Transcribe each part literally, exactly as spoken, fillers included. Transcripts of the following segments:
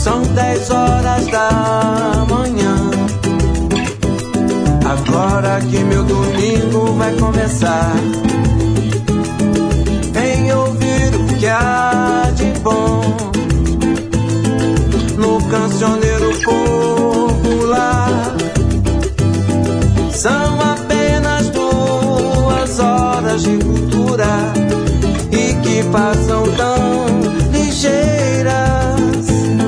São dez horas da manhã. Agora que meu domingo vai começar, vem ouvir o que há de bom no cancioneiro popular. São apenas duas horas de cultura e que passam tão ligeiras,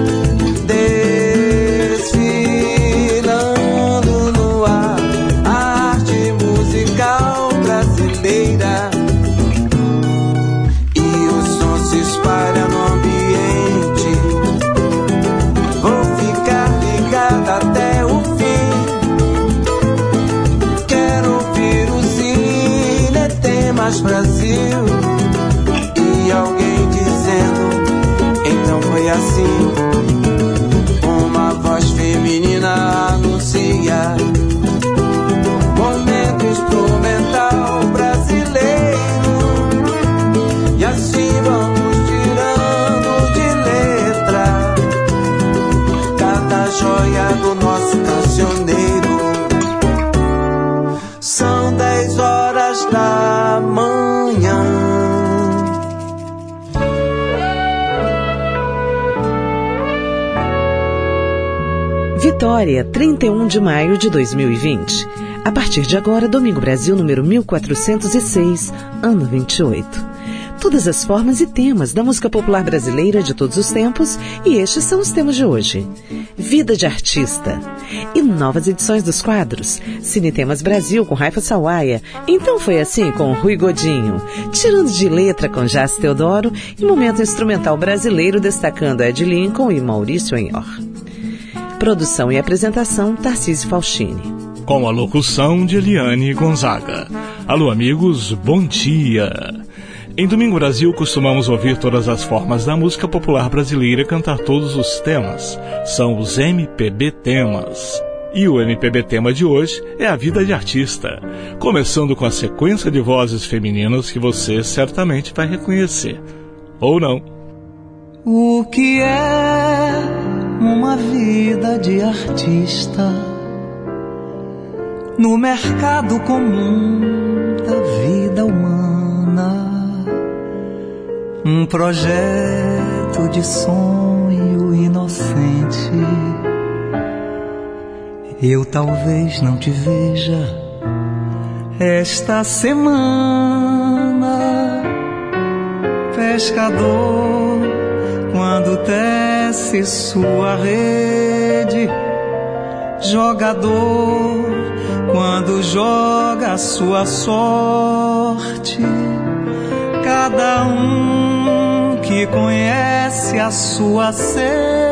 desfilando no ar a arte musical brasileira. E o som se espalha no ambiente. Vou ficar ligado até o fim. Quero ouvir o Cinetemas Brasil e alguém dizendo: então foi assim. Uma voz feminina anuncia momento instrumental brasileiro. E assim vamos tirando de letra cada joia do nosso cancioneiro. São dez horas da manhã. Vitória, trinta e um de maio de dois mil e vinte. A partir de agora, Domingo Brasil número mil quatrocentos e seis, ano vinte e oito. Todas as formas e temas da música popular brasileira de todos os tempos, e estes são os temas de hoje. Vida de artista. E novas edições dos quadros. Cinetemas Brasil com Raifa Sawaia. Então foi assim com Rui Godinho. Tirando de letra com Jás Teodoro. E momento instrumental brasileiro destacando Ed Lincoln e Maurício Enhor. Produção e apresentação, Tarcísio Falchini. Com a locução de Eliane Gonzaga. Alô, amigos, bom dia! Em Domingo Brasil costumamos ouvir todas as formas da música popular brasileira cantar todos os temas. São os M P B temas. E o M P B tema de hoje é a vida de artista. Começando com a sequência de vozes femininas que você certamente vai reconhecer. Ou não. O que é uma vida de artista no mercado comum da vida humana? Um projeto de sonho inocente. Eu talvez não te veja esta semana. Pescador, quando tece sua rede. Jogador, quando joga sua sorte. Cada um que conhece a sua sede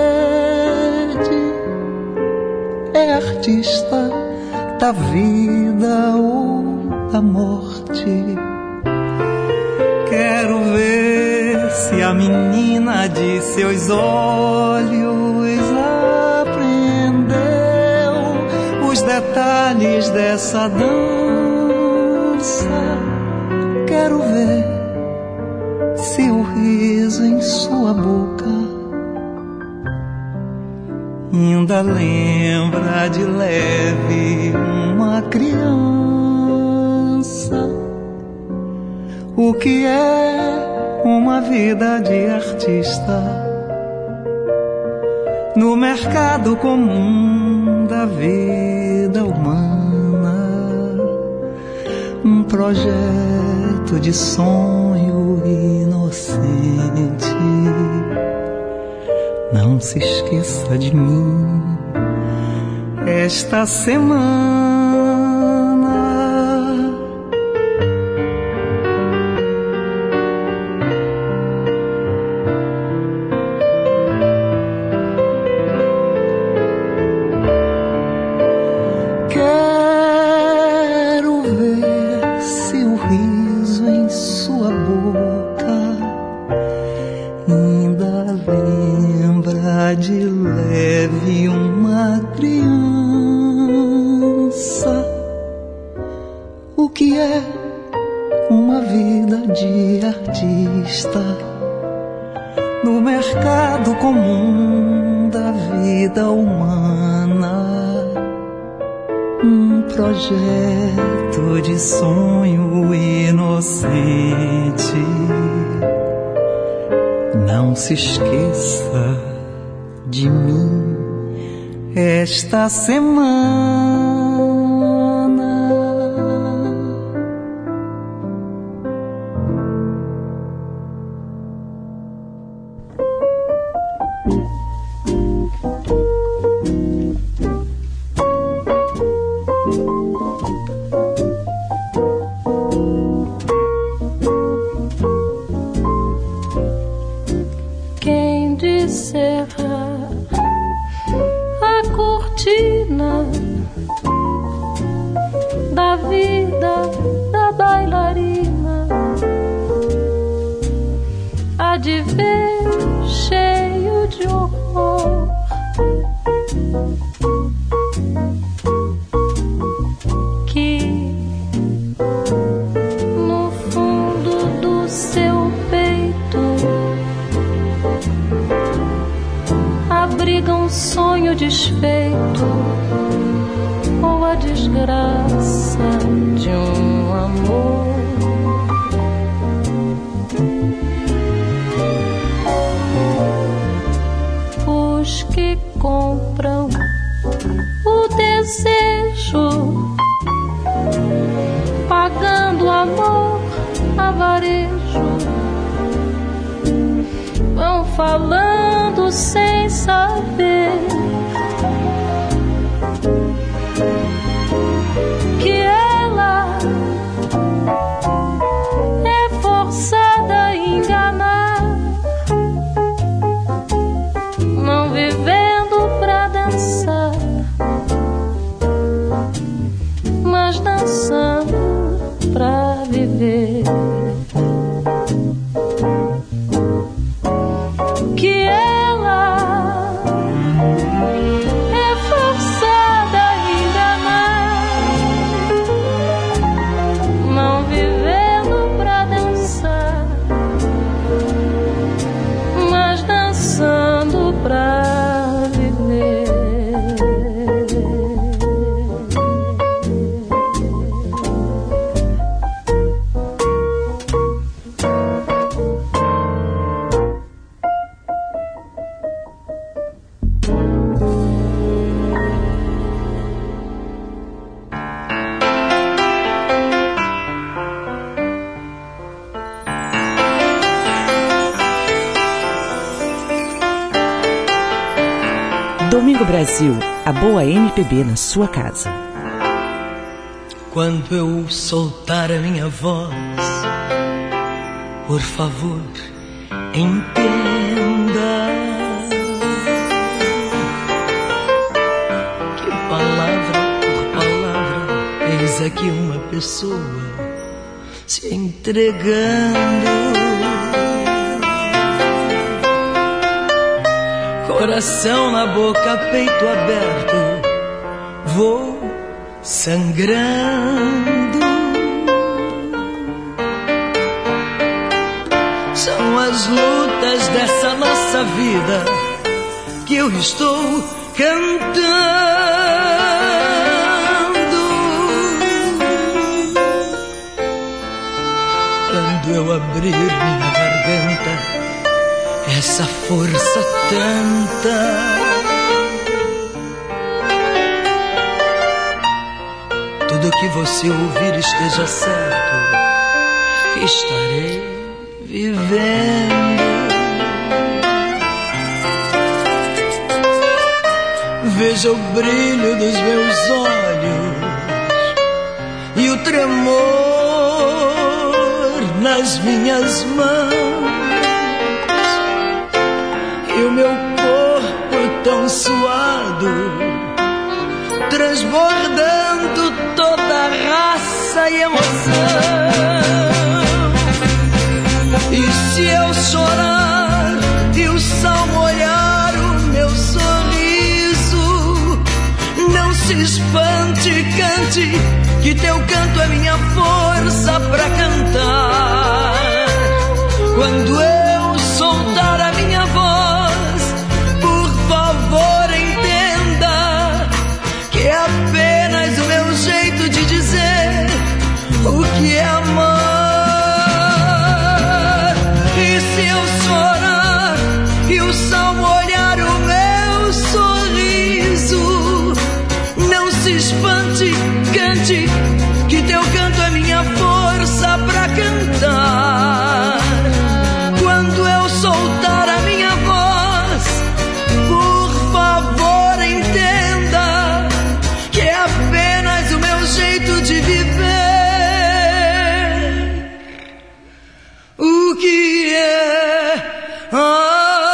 é artista da vida ou da morte. Quero ver se a menina de seus olhos aprendeu os detalhes dessa dança. Quero ver se o riso em sua boca ainda lembra de leve uma criança. O que é uma vida de artista no mercado comum da vida humana? Um projeto de sonho inocente. Não se esqueça de mim esta semana. Quero ver se o riso em sua boca ainda lembra de leve uma criança. O que é uma vida de artista no mercado comum da vida humana, um projeto de sonho inocente. Não se esqueça de mim esta semana. Domingo Brasil, a boa M P B na sua casa. Quando eu soltar a minha voz, por favor, entenda que palavra por palavra eis aqui uma pessoa se entregando. Coração na boca, peito aberto, vou sangrando. São as lutas dessa nossa vida que eu estou cantando. Quando eu abrir minha garganta, essa força tanta, tudo que você ouvir esteja certo que estarei vivendo. Veja o brilho dos meus olhos e o tremor nas minhas mãos. E o meu corpo tão suado, transbordando toda raça e emoção. E se eu chorar e o sol molhar o meu sorriso, não se espante, cante, que teu canto é minha força pra cantar. Quando eu soltar a minha voz, por favor, entenda luz ao molhar o meu sorriso. Não se espante, cante, que teu canto é minha força pra cantar. Quando eu soltar a minha voz, por favor entenda que é apenas o meu jeito de viver. O que é amar?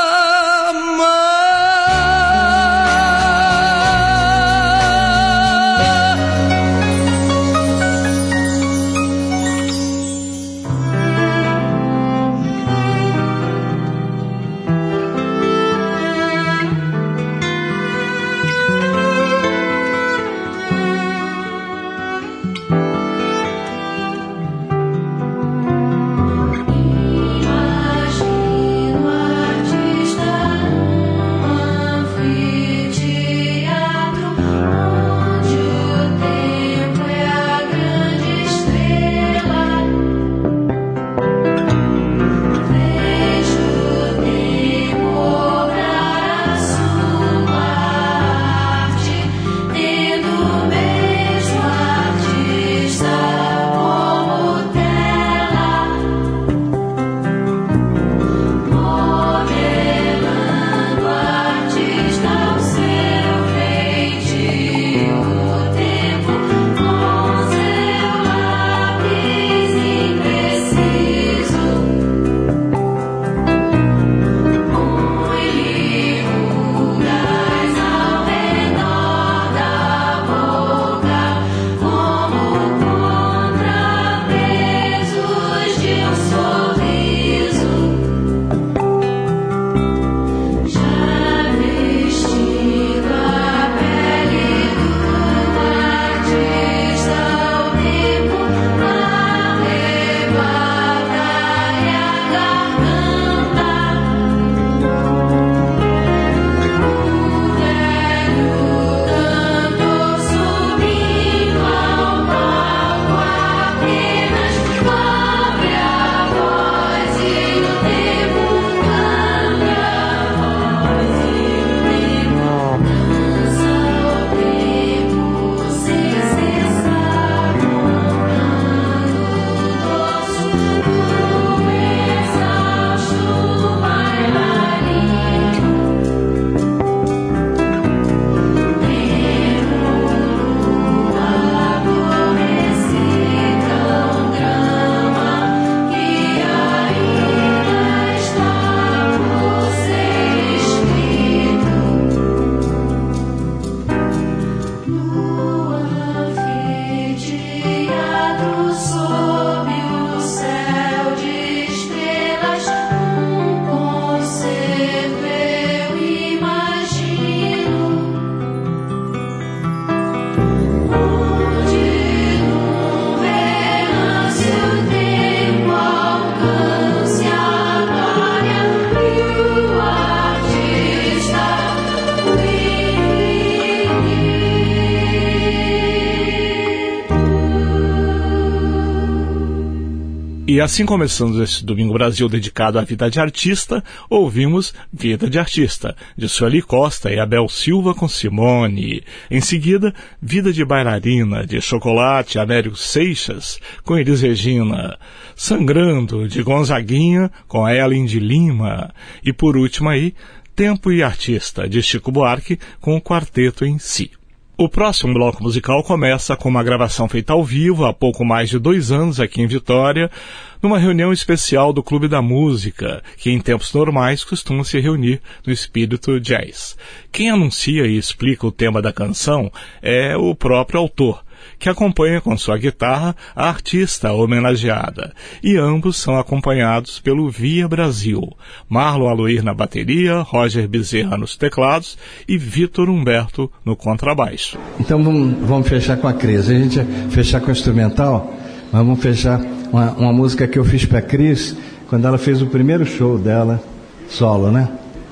E assim começamos esse Domingo Brasil dedicado à vida de artista, ouvimos Vida de Artista, de Sueli Costa e Abel Silva com Simone. Em seguida, Vida de Bailarina, de Chocolate e Américo Seixas, com Elis Regina. Sangrando, de Gonzaguinha, com Ellen de Lima. E por último aí, Tempo e Artista, de Chico Buarque, com o quarteto em si. O próximo bloco musical começa com uma gravação feita ao vivo há pouco mais de dois anos aqui em Vitória, numa reunião especial do Clube da Música, que em tempos normais costuma se reunir no espírito jazz. Quem anuncia e explica o tema da canção é o próprio autor, que acompanha com sua guitarra a artista homenageada, e ambos são acompanhados pelo Via Brasil, Marlon Aloir na bateria, Roger Bezerra nos teclados e Vitor Humberto no contrabaixo. Então vamos, vamos fechar com a Cris. A gente vai fechar com o instrumental, mas vamos fechar uma, uma música que eu fiz para a Cris quando ela fez o primeiro show dela, solo, né?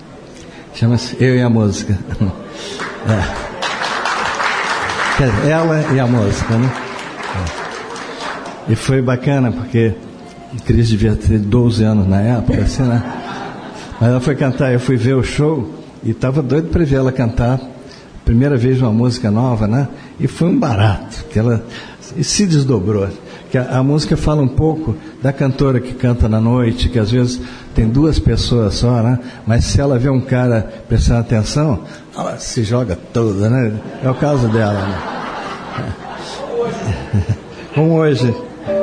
Chama-se Eu e a Música. É. Ela e a música, né? E foi bacana porque a Cris devia ter doze anos na época, assim, né? Mas ela foi cantar, eu fui ver o show e estava doido para ver ela cantar. Primeira vez uma música nova, né? E foi um barato, que ela e se desdobrou. Que a, a música fala um pouco da cantora que canta na noite, que às vezes tem duas pessoas só, né? Mas se ela vê um cara prestando atenção, ela se joga toda, né? É o caso dela, né? Como hoje.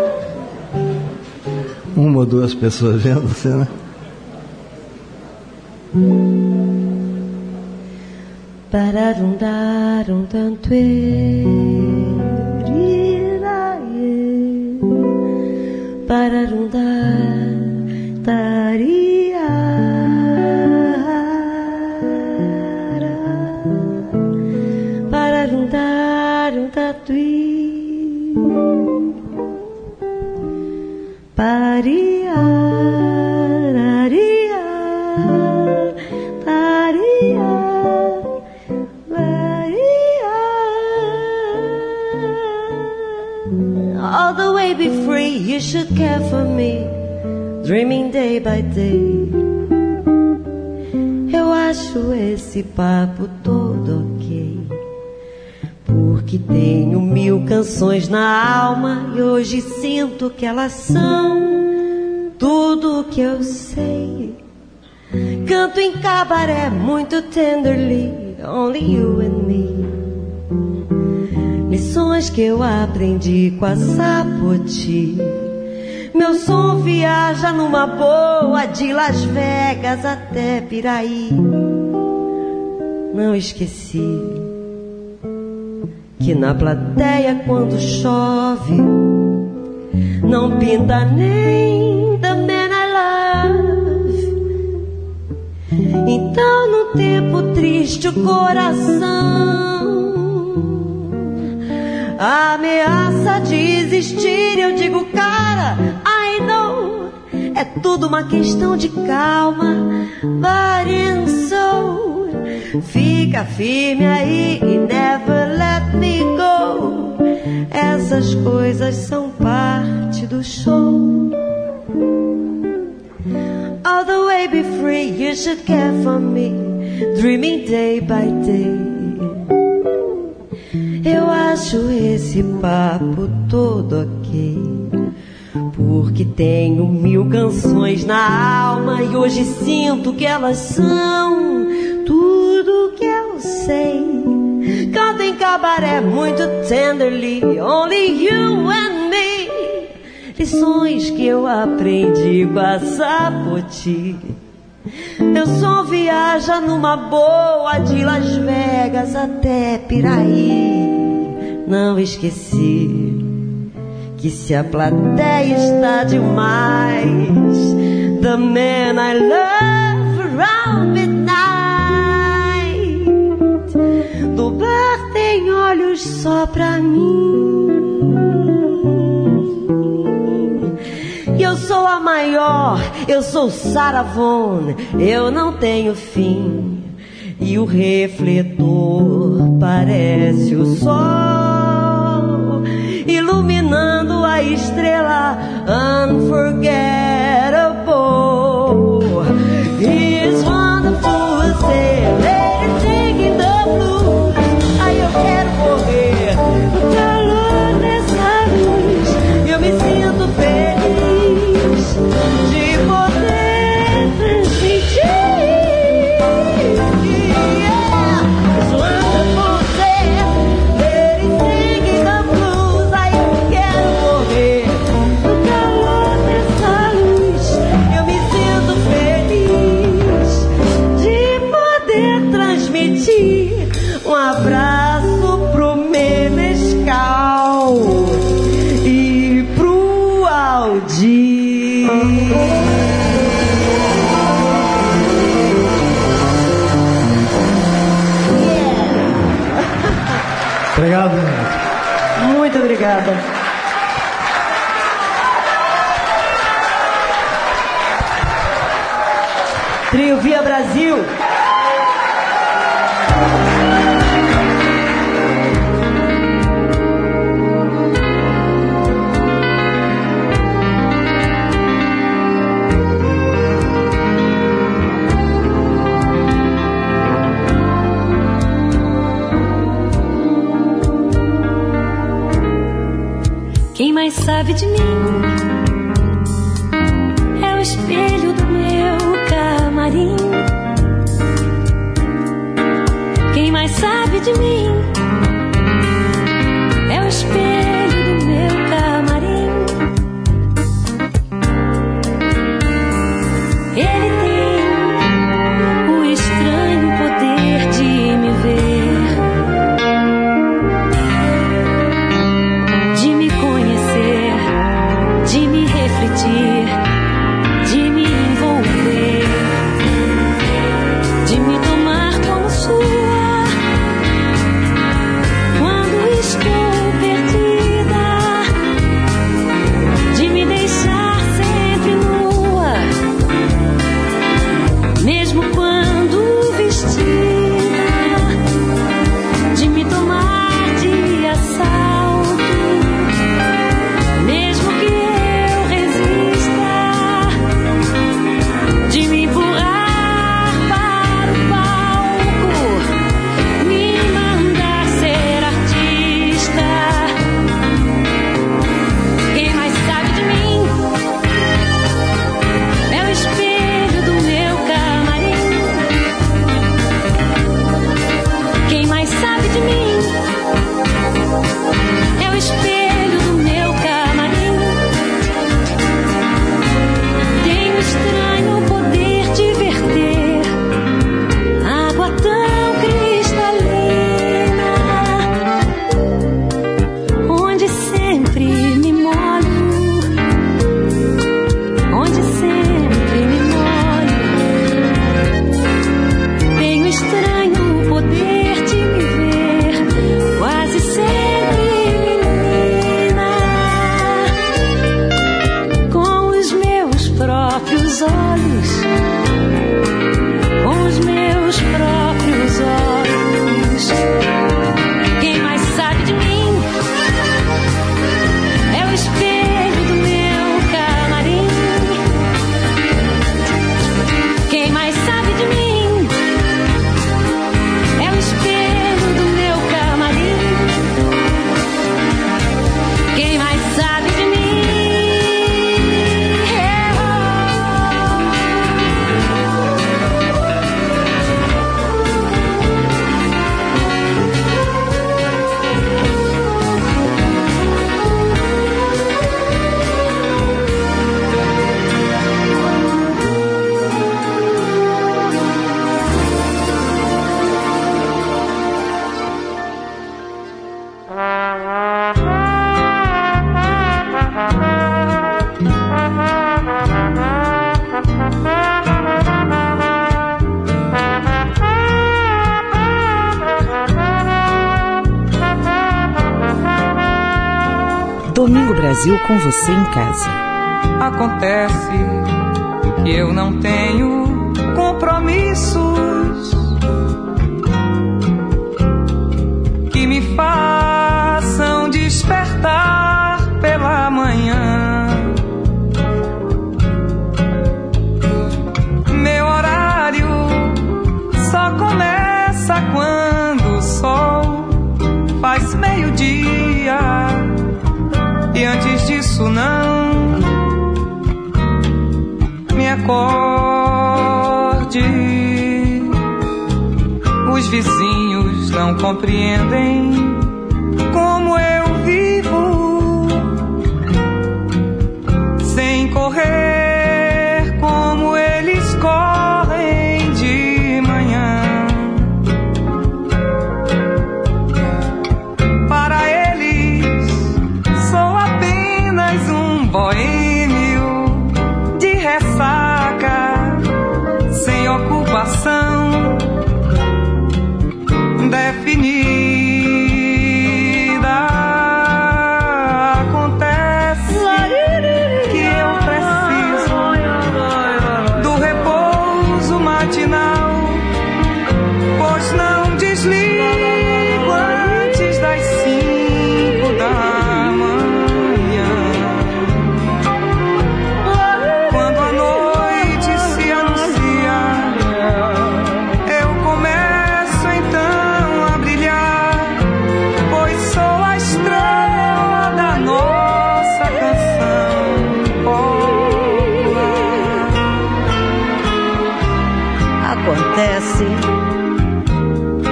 Uma ou duas pessoas vendo você, né? Pararundarum tanto e pararundar taria pararundarum tatuí paria raria taria. All the way be free, you should care for me, dreaming day by day. Eu acho esse papo todo ok, porque tenho mil canções na alma e hoje sinto que elas são tudo o que eu sei. Canto em cabaré muito tenderly, only you and me. Lições que eu aprendi com a Sapoti. Meu som viaja numa boa de Las Vegas até Piraí. Não esqueci que na plateia quando chove não pinta nem The Man I Love. Então num tempo triste o coração ameaça desistir, eu digo, cara, I know, é tudo uma questão de calma, but in so, fica firme aí e never let me go, essas coisas são parte do show. All the way be free, you should care for me, dreaming day by day. Eu acho esse papo todo ok, porque tenho mil canções na alma e hoje sinto que elas são tudo que eu sei. Canto em cabaré muito tenderly, only you and me. Lições que eu aprendi com a Sapoti. Meu som viaja numa boa de Las Vegas até Piraí. Não esqueci que se a plateia está demais, the man I love around midnight, do bar tem olhos só pra mim. E eu sou a maior, eu sou Sarah Vaughan, eu não tenho fim. E o refletor parece o sol, iluminando a estrela unforgettable. He is wonderful, say, lady singing the blues. Aí eu quero correr no calor dessa luz. Eu me sinto feliz de poder transmitir. Um abraço pro Menescal e pro Aldir. Yeah. Obrigado. Muito obrigada. Trio Via Brasil. mais sabe de mim é o espelho do meu camarim. Quem mais sabe de mim é o espelho do meu camarim. Ele tem o estranho poder de me ver, de me conhecer, de me refletir, de me envolver, de me tomar como sua quando estou perdida, de me deixar sempre nua, mesmo quando vestida, de me tomar de assalto, mesmo que eu resista, de me empurrar para o palco, me mandar ser artista. Quem mais sabe de mim é o espelho do meu camarim. Quem mais sabe de mim é o espelho do meu camarim. Tem um estranho poder de verter água tão cristalina, onde sempre me molho, onde sempre me molho. Tem um estranho poder de me ver, quase sempre menina, com os meus próprios olhos, com os meus próprios olhos. Quem mais sabe de mim é o espelho do meu camarim. Quem mais sabe de mim é o espelho do meu camarim. Quem mais sabe de mim Domingo Brasil com você em casa. Acontece que eu não tenho compromissos que me façam despertar pela manhã. Meu horário só começa quando o sol faz meio-dia, e antes disso não me acorde. Os vizinhos não compreendem como eu vivo sem correr como eles correm de manhã. Para eles sou apenas um boêmio de ressaca, sem ocupação definida.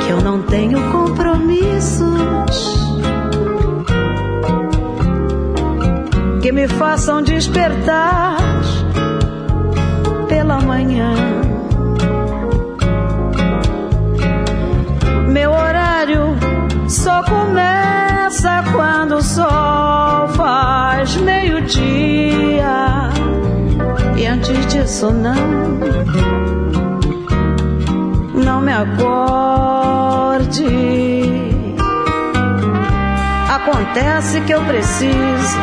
que eu não tenho compromissos que me façam despertar pela manhã. Meu horário só começa quando o sol faz meio-dia, e antes disso não, não me acorde. Acontece que eu preciso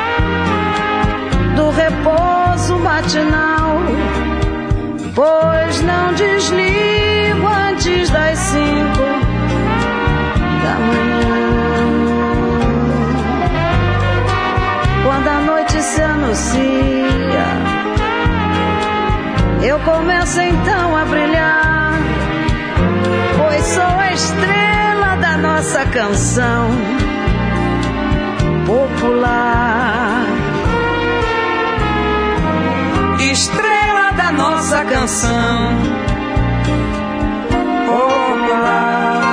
do repouso matinal, pois não desligo antes das cinco da manhã. Quando a noite se anuncia, eu começo então a brilhar, pois sou a estrela da nossa canção popular. Estrela da nossa canção popular.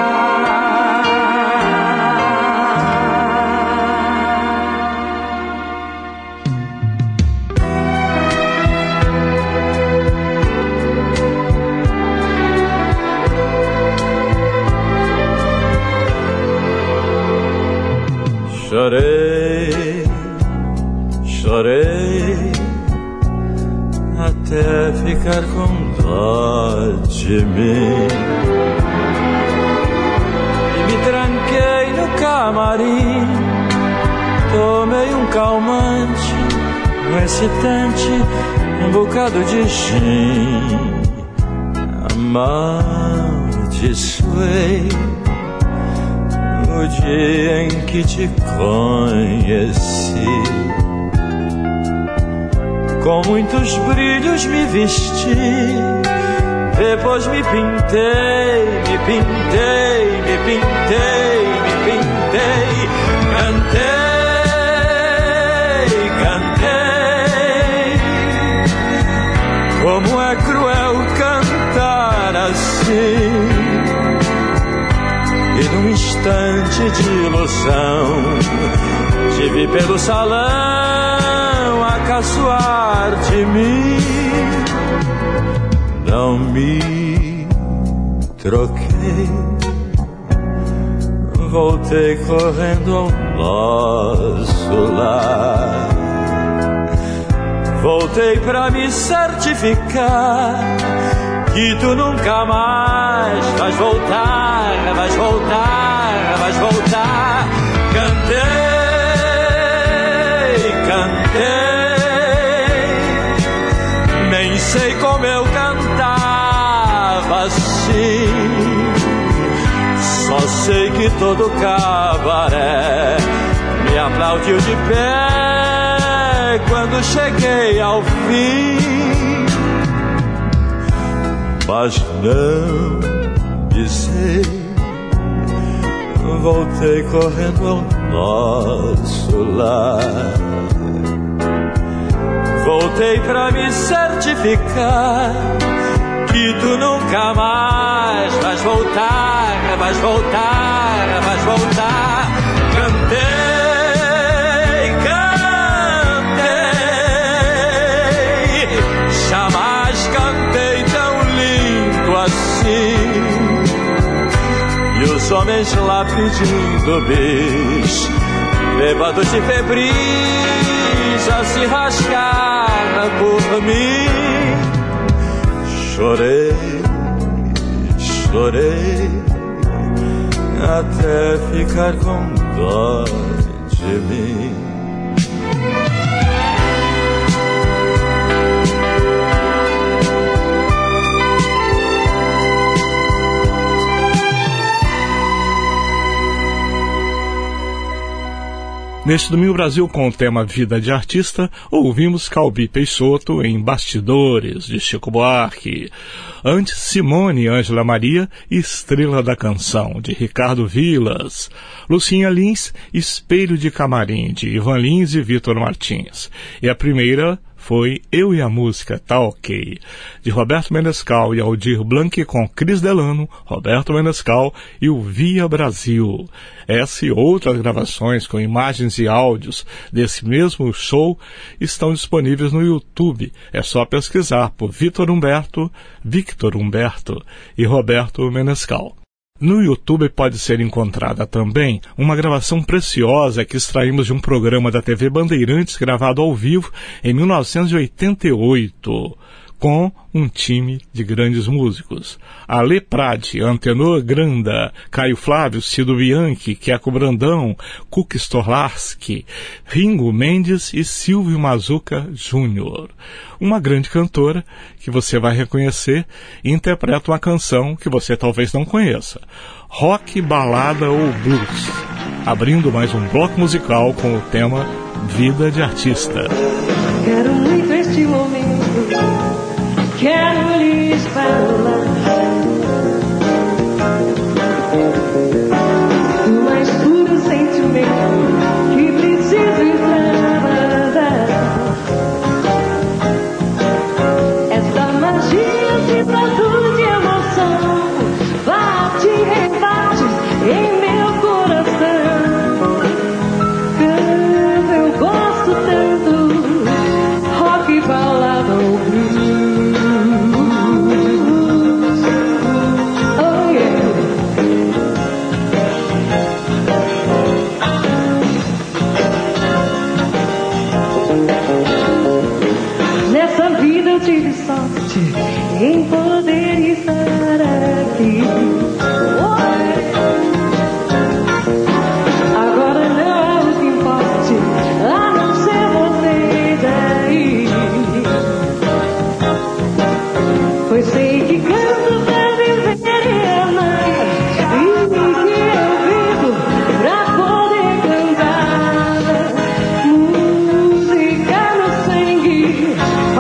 Chorei, chorei até ficar com dó de mim, e me tranquei no camarim. Tomei um calmante, um excitante, um bocado de gin. Amaldiçoei o dia em que te conheci. Com muitos brilhos me vesti, depois me pintei, me pintei, me pintei, me pintei. Cantei, cantei. Como é cruel cantar assim, e num instante de ilusão te vi pelo salão a caçoar de mim. Não me troquei, voltei correndo ao nosso lar. Voltei pra me certificar que tu nunca mais vais voltar, vais voltar, vais voltar. Cantei, cantei, nem sei como eu cantava assim. Só sei que todo cabaré me aplaudiu de pé quando cheguei ao fim. Mas não sei, voltei correndo ao nosso lar. Voltei pra me certificar que tu nunca mais vais voltar, vais voltar, vais voltar. Cantei, cantei, jamais cantei tão lindo assim. E os homens lá pedindo bis, bêbados e febris, a se rasgar por mim. Chorei, chorei, até ficar com dó de mim. Neste Domingo Brasil, com o tema Vida de Artista, ouvimos Calbi Peixoto em Bastidores, de Chico Buarque. Antes, Simone Ângela Maria, Estrela da Canção, de Ricardo Vilas. Lucinha Lins, Espelho de Camarim, de Ivan Lins e Vitor Martins. E a primeira, foi Eu e a Música, Tá Ok, de Roberto Menescal e Aldir Blanc com Cris Delano, Roberto Menescal e o Via Brasil. Essa e outras gravações com imagens e áudios desse mesmo show estão disponíveis no YouTube. É só pesquisar por Vitor Humberto, Victor Humberto e Roberto Menescal. No YouTube pode ser encontrada também uma gravação preciosa que extraímos de um programa da T V Bandeirantes gravado ao vivo em mil novecentos e oitenta e oito, com um time de grandes músicos. Ale Prade, Antenor Granda, Caio Flávio, Cido Bianchi, Queco Brandão, Cuca Storlarski, Ringo Mendes e Silvio Mazuca Júnior. Uma grande cantora que você vai reconhecer e interpreta uma canção que você talvez não conheça. Rock, balada ou blues. Abrindo mais um bloco musical com o tema Vida de Artista. Quero muito este momento. Quero lhes falar do mais puro sentimento que preciso extravasar. Essa magia de produz de emoção bate e rebate em meu coração. Canto, eu gosto tanto, rock, balada ou blues. Tive sorte em poder estar aqui. Agora não é o que importe, a não ser vocês aí. Pois sei que canto pra viver e amar, e que eu vivo pra poder cantar. Música no sangue,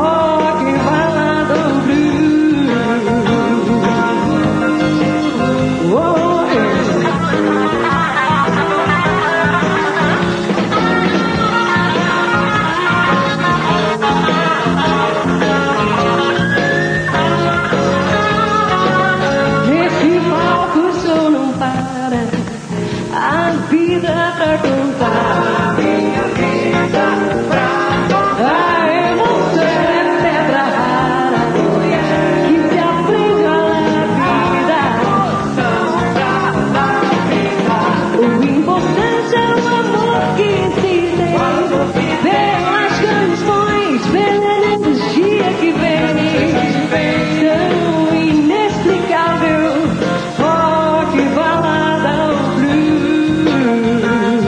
pra contar a minha vida, pra a emoção é pedra rara que se aprende à vida. O importante é o amor que se tem pelas canções, pela energia que vem, tão inexplicável. Rock, balada ou blues.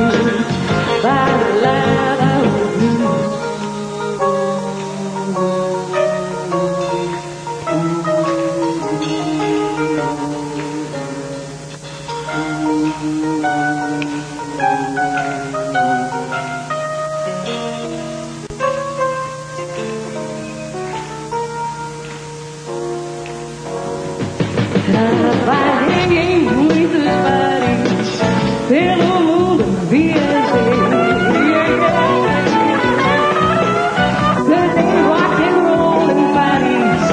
Trabalhei em muitos bares, pelo mundo viajei. Cantei rock and roll em Paris,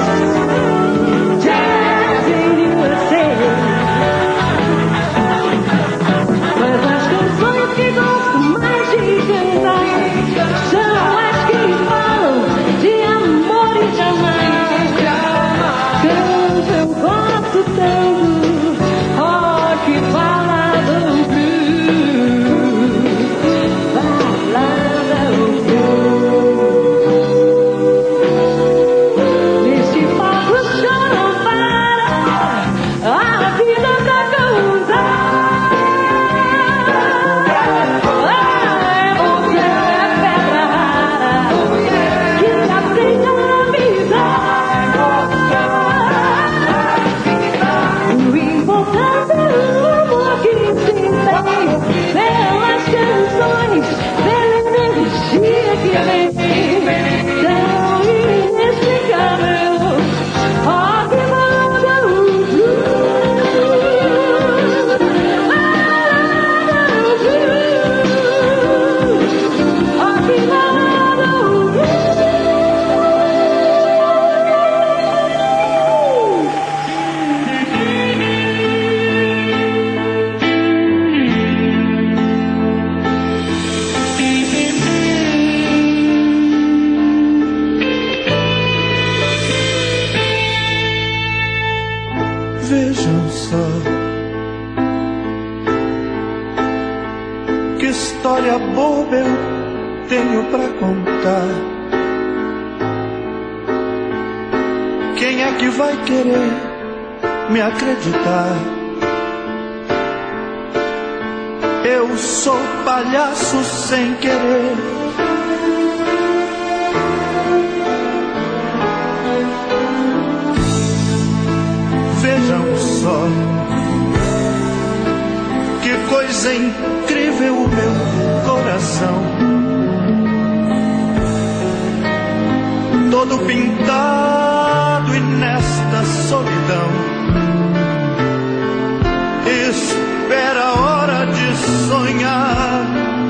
jazz em U S A. Mas as canções que gosto mais de história boba eu tenho pra contar. Quem é que vai querer me acreditar? Eu sou palhaço sem querer. Vejam só que coisa incrível o meu coração, todo pintado e nesta solidão espera a hora de sonhar.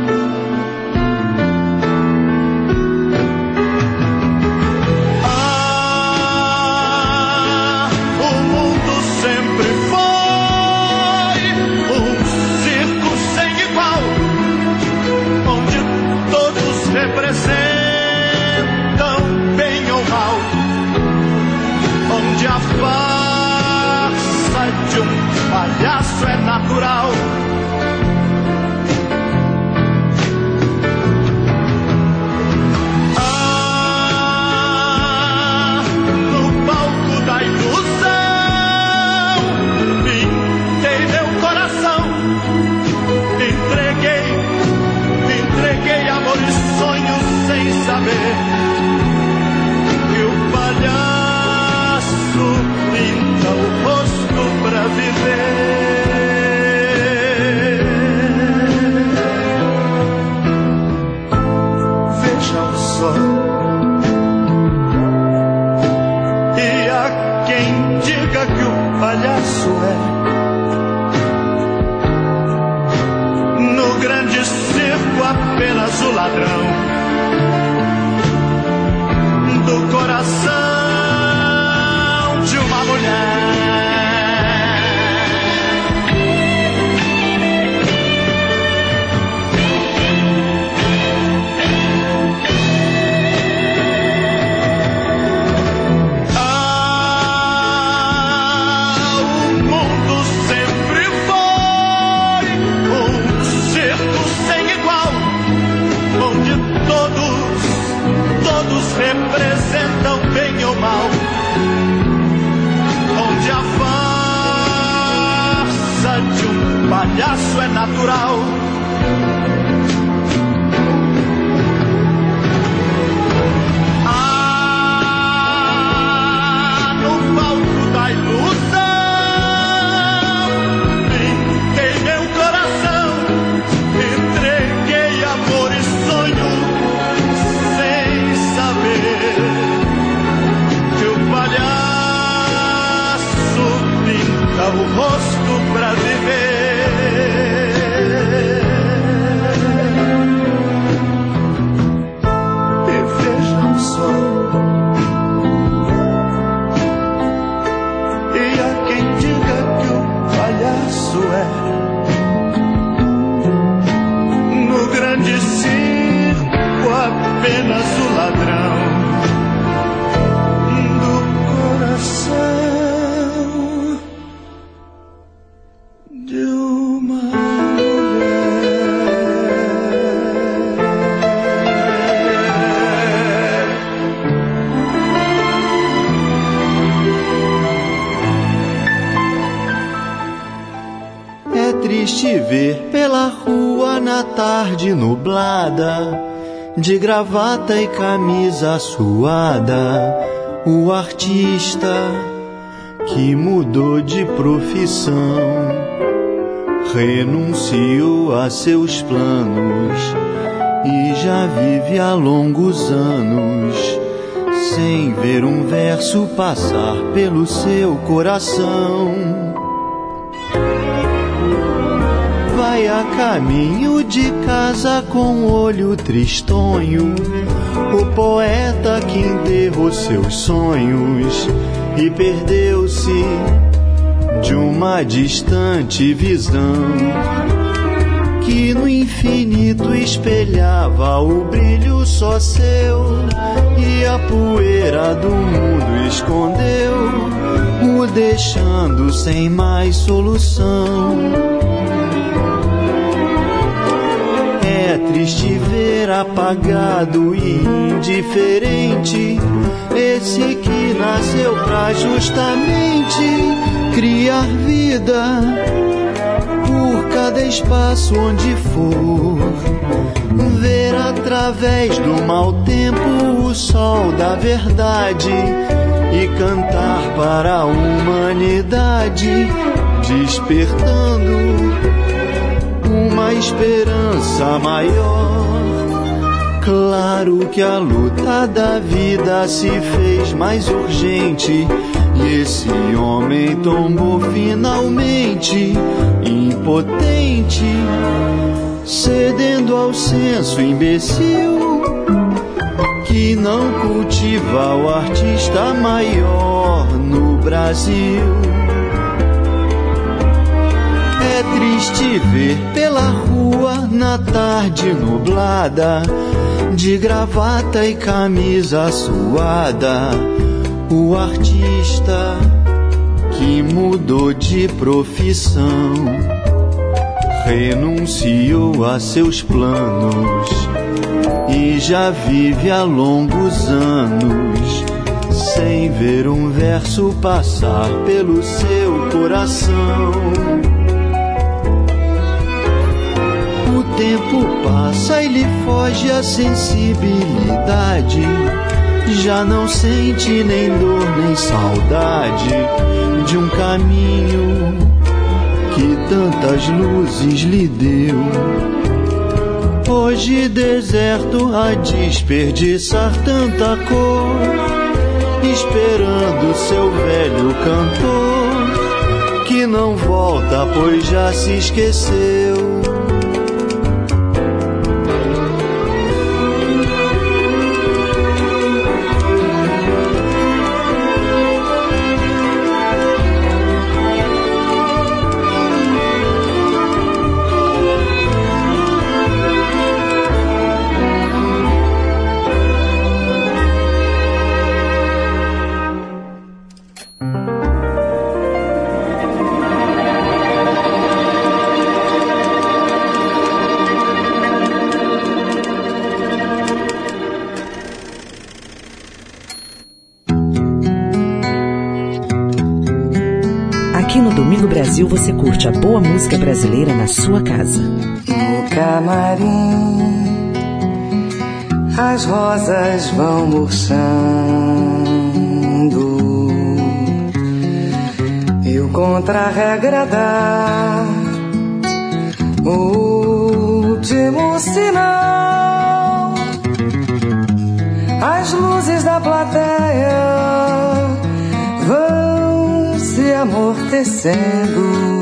Ah, o mundo sempre foi um circo sem igual, onde todos representam bem ou mal, onde a farsa de um palhaço é natural. Ah, no palco da ilusão pintei meu coração, entreguei, entreguei amor e sonhos sem saber que o palhaço pinta o rosto pra viver. Vejam só, e há quem diga que o palhaço é no grande circo apenas o ladrão do coração de uma mulher. Representam bem ou mal, onde a farsa de um palhaço é natural. Ah, no palco da ilusão pintei meu coração, entreguei amor e sonho sem saber que o palhaço pinta o rosto pra viver. E vejam só, e há quem diga que o palhaço é no grande circo apenas o ladrão do coração de uma É triste ver pela rua na tarde nublada, de gravata e camisa suada, o artista que mudou de profissão, renunciou a seus planos e já vive há longos anos sem ver um verso passar pelo seu coração. Vai a caminho de casa com olho tristonho, o poeta que enterrou seus sonhos e perdeu-se de uma distante visão que no infinito espelhava o brilho só seu, e a poeira do mundo escondeu, o deixando sem mais solução. É triste ver apagado e indiferente esse que nasceu pra justamente criar vida por cada espaço onde for, ver através do mau tempo o sol da verdade e cantar para a humanidade, despertando uma esperança maior. Claro que a luta da vida se fez mais urgente e esse homem tombou finalmente, impotente, cedendo ao senso imbecil que não cultiva o artista maior no Brasil. É triste ver pela rua na tarde nublada, de gravata e camisa suada, o artista que mudou de profissão, renunciou a seus planos e já vive há longos anos sem ver um verso passar pelo seu coração. O tempo passa e lhe foge a sensibilidade, já não sente nem dor nem saudade de um caminho que tantas luzes lhe deu. Hoje deserto a desperdiçar tanta cor, esperando seu velho cantor que não volta pois já se esqueceu. Brasil, você curte a boa música brasileira na sua casa. No camarim, as rosas vão murchando e o contra-regra dá o último sinal. As luzes da plateia vão se amortecendo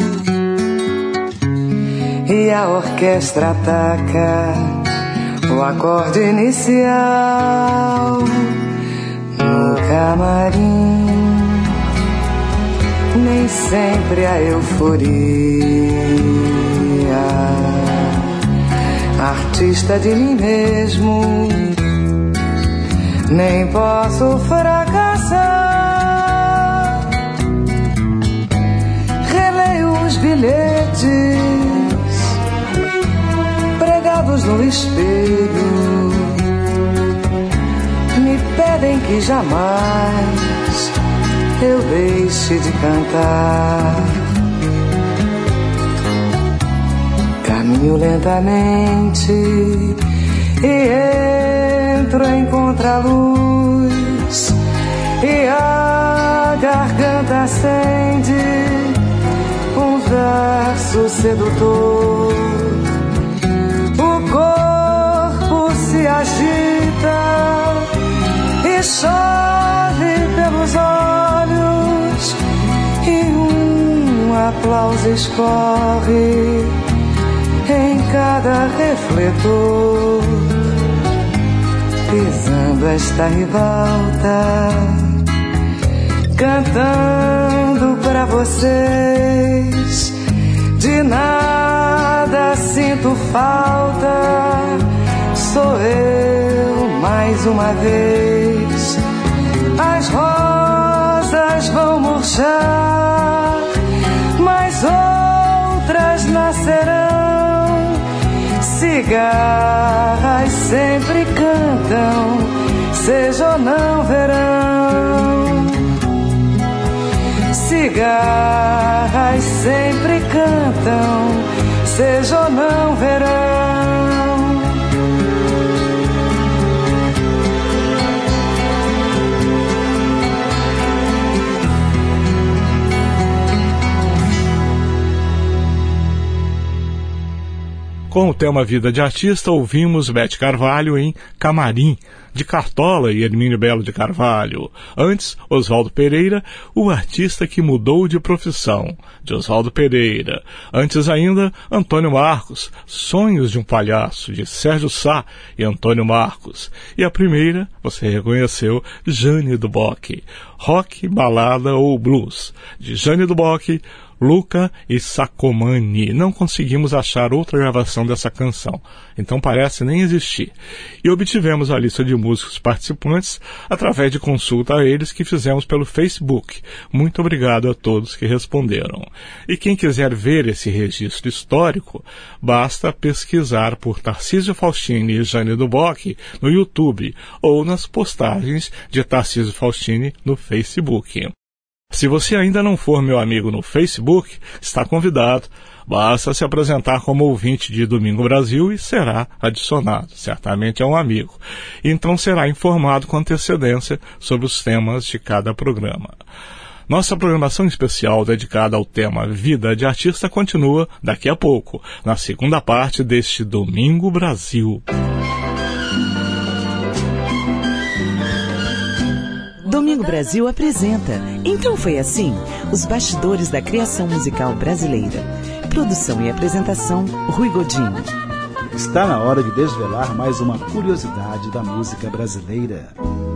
e a orquestra ataca o acorde inicial. No camarim, nem sempre a euforia, artista de mim mesmo, nem posso fracassar. Releio os bilhetes pregados no espelho, me pedem que jamais eu deixe de cantar. Caminho lentamente e entro em contraluz, e a garganta acende um verso sedutor. O corpo se agita e chove pelos olhos, e um aplauso escorre em cada refletor, pisando esta ribalta, cantando pra vocês. De nada sinto falta, sou eu mais uma vez. As rosas vão murchar, mas outras nascerão. Cigarras sempre cantam, seja ou não verão. Cigarras sempre cantam, seja ou não verão. Com o tema Vida de Artista, ouvimos Bete Carvalho em Camarim, de Cartola e Hermínio Belo de Carvalho. Antes, Oswaldo Pereira, o artista que mudou de profissão, de Oswaldo Pereira. Antes ainda, Antônio Marcos, Sonhos de um Palhaço, de Sérgio Sá e Antônio Marcos. E a primeira, você reconheceu, Jane do Bock, Rock, Balada ou Blues, de Jane do Bock, Luca e Sacomani. Não conseguimos achar outra gravação dessa canção, então parece nem existir. E obtivemos a lista de músicos participantes através de consulta a eles que fizemos pelo Facebook. Muito obrigado a todos que responderam. E quem quiser ver esse registro histórico, basta pesquisar por Tarcísio Faustini e Jane do Bock no YouTube ou nas postagens de Tarcísio Faustini no Facebook. Se você ainda não for meu amigo no Facebook, está convidado. Basta se apresentar como ouvinte de Domingo Brasil e será adicionado. Certamente é um amigo. Então será informado com antecedência sobre os temas de cada programa. Nossa programação especial dedicada ao tema Vida de Artista continua daqui a pouco, na segunda parte deste Domingo Brasil. Domingo Brasil apresenta Então Foi Assim, os bastidores da criação musical brasileira. Produção e apresentação, Rui Godinho. Está na hora de desvelar mais uma curiosidade da música brasileira.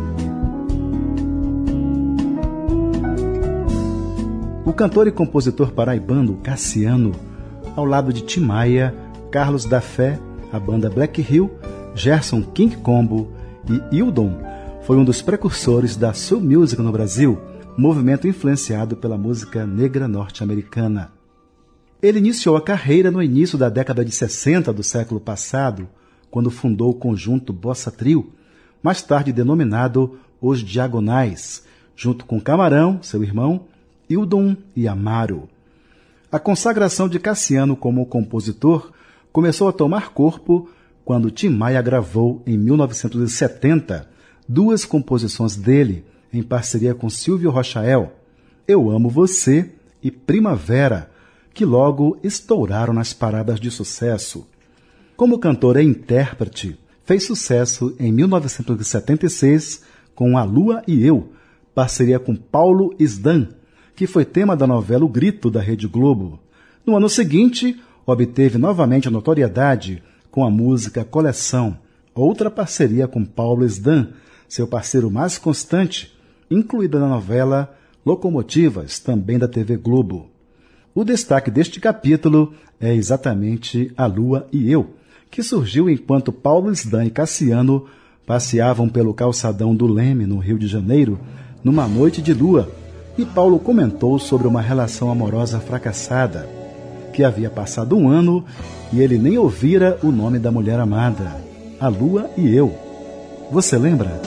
O cantor e compositor paraibano Cassiano, ao lado de Tim Maia, Carlos da Fé, a banda Black Hill, Gerson King Combo e Hildon, foi um dos precursores da soul music no Brasil, movimento influenciado pela música negra norte-americana. Ele iniciou a carreira no início da década de sessenta do século passado, quando fundou o conjunto Bossa Trio, mais tarde denominado Os Diagonais, junto com Camarão, seu irmão, Hildon e Amaro. A consagração de Cassiano como compositor começou a tomar corpo quando Tim Maia gravou, em mil novecentos e setenta, duas composições dele, em parceria com Silvio Rochael, Eu Amo Você e Primavera, que logo estouraram nas paradas de sucesso. Como cantor e intérprete, fez sucesso em mil novecentos e setenta e seis com A Lua e Eu, parceria com Paulo Isdan, que foi tema da novela O Grito da Rede Globo. No ano seguinte, obteve novamente a notoriedade com a música Coleção, outra parceria com Paulo Isdan, seu parceiro mais constante, incluída na novela Locomotivas, também da T V Globo. O destaque deste capítulo é exatamente A Lua e Eu, que surgiu enquanto Paulo Isdan e Cassiano passeavam pelo calçadão do Leme, no Rio de Janeiro, numa noite de lua, e Paulo comentou sobre uma relação amorosa fracassada, que havia passado um ano e ele nem ouvira o nome da mulher amada, A Lua e Eu. Você lembra?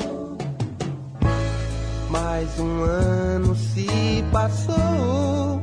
Mais um ano se passou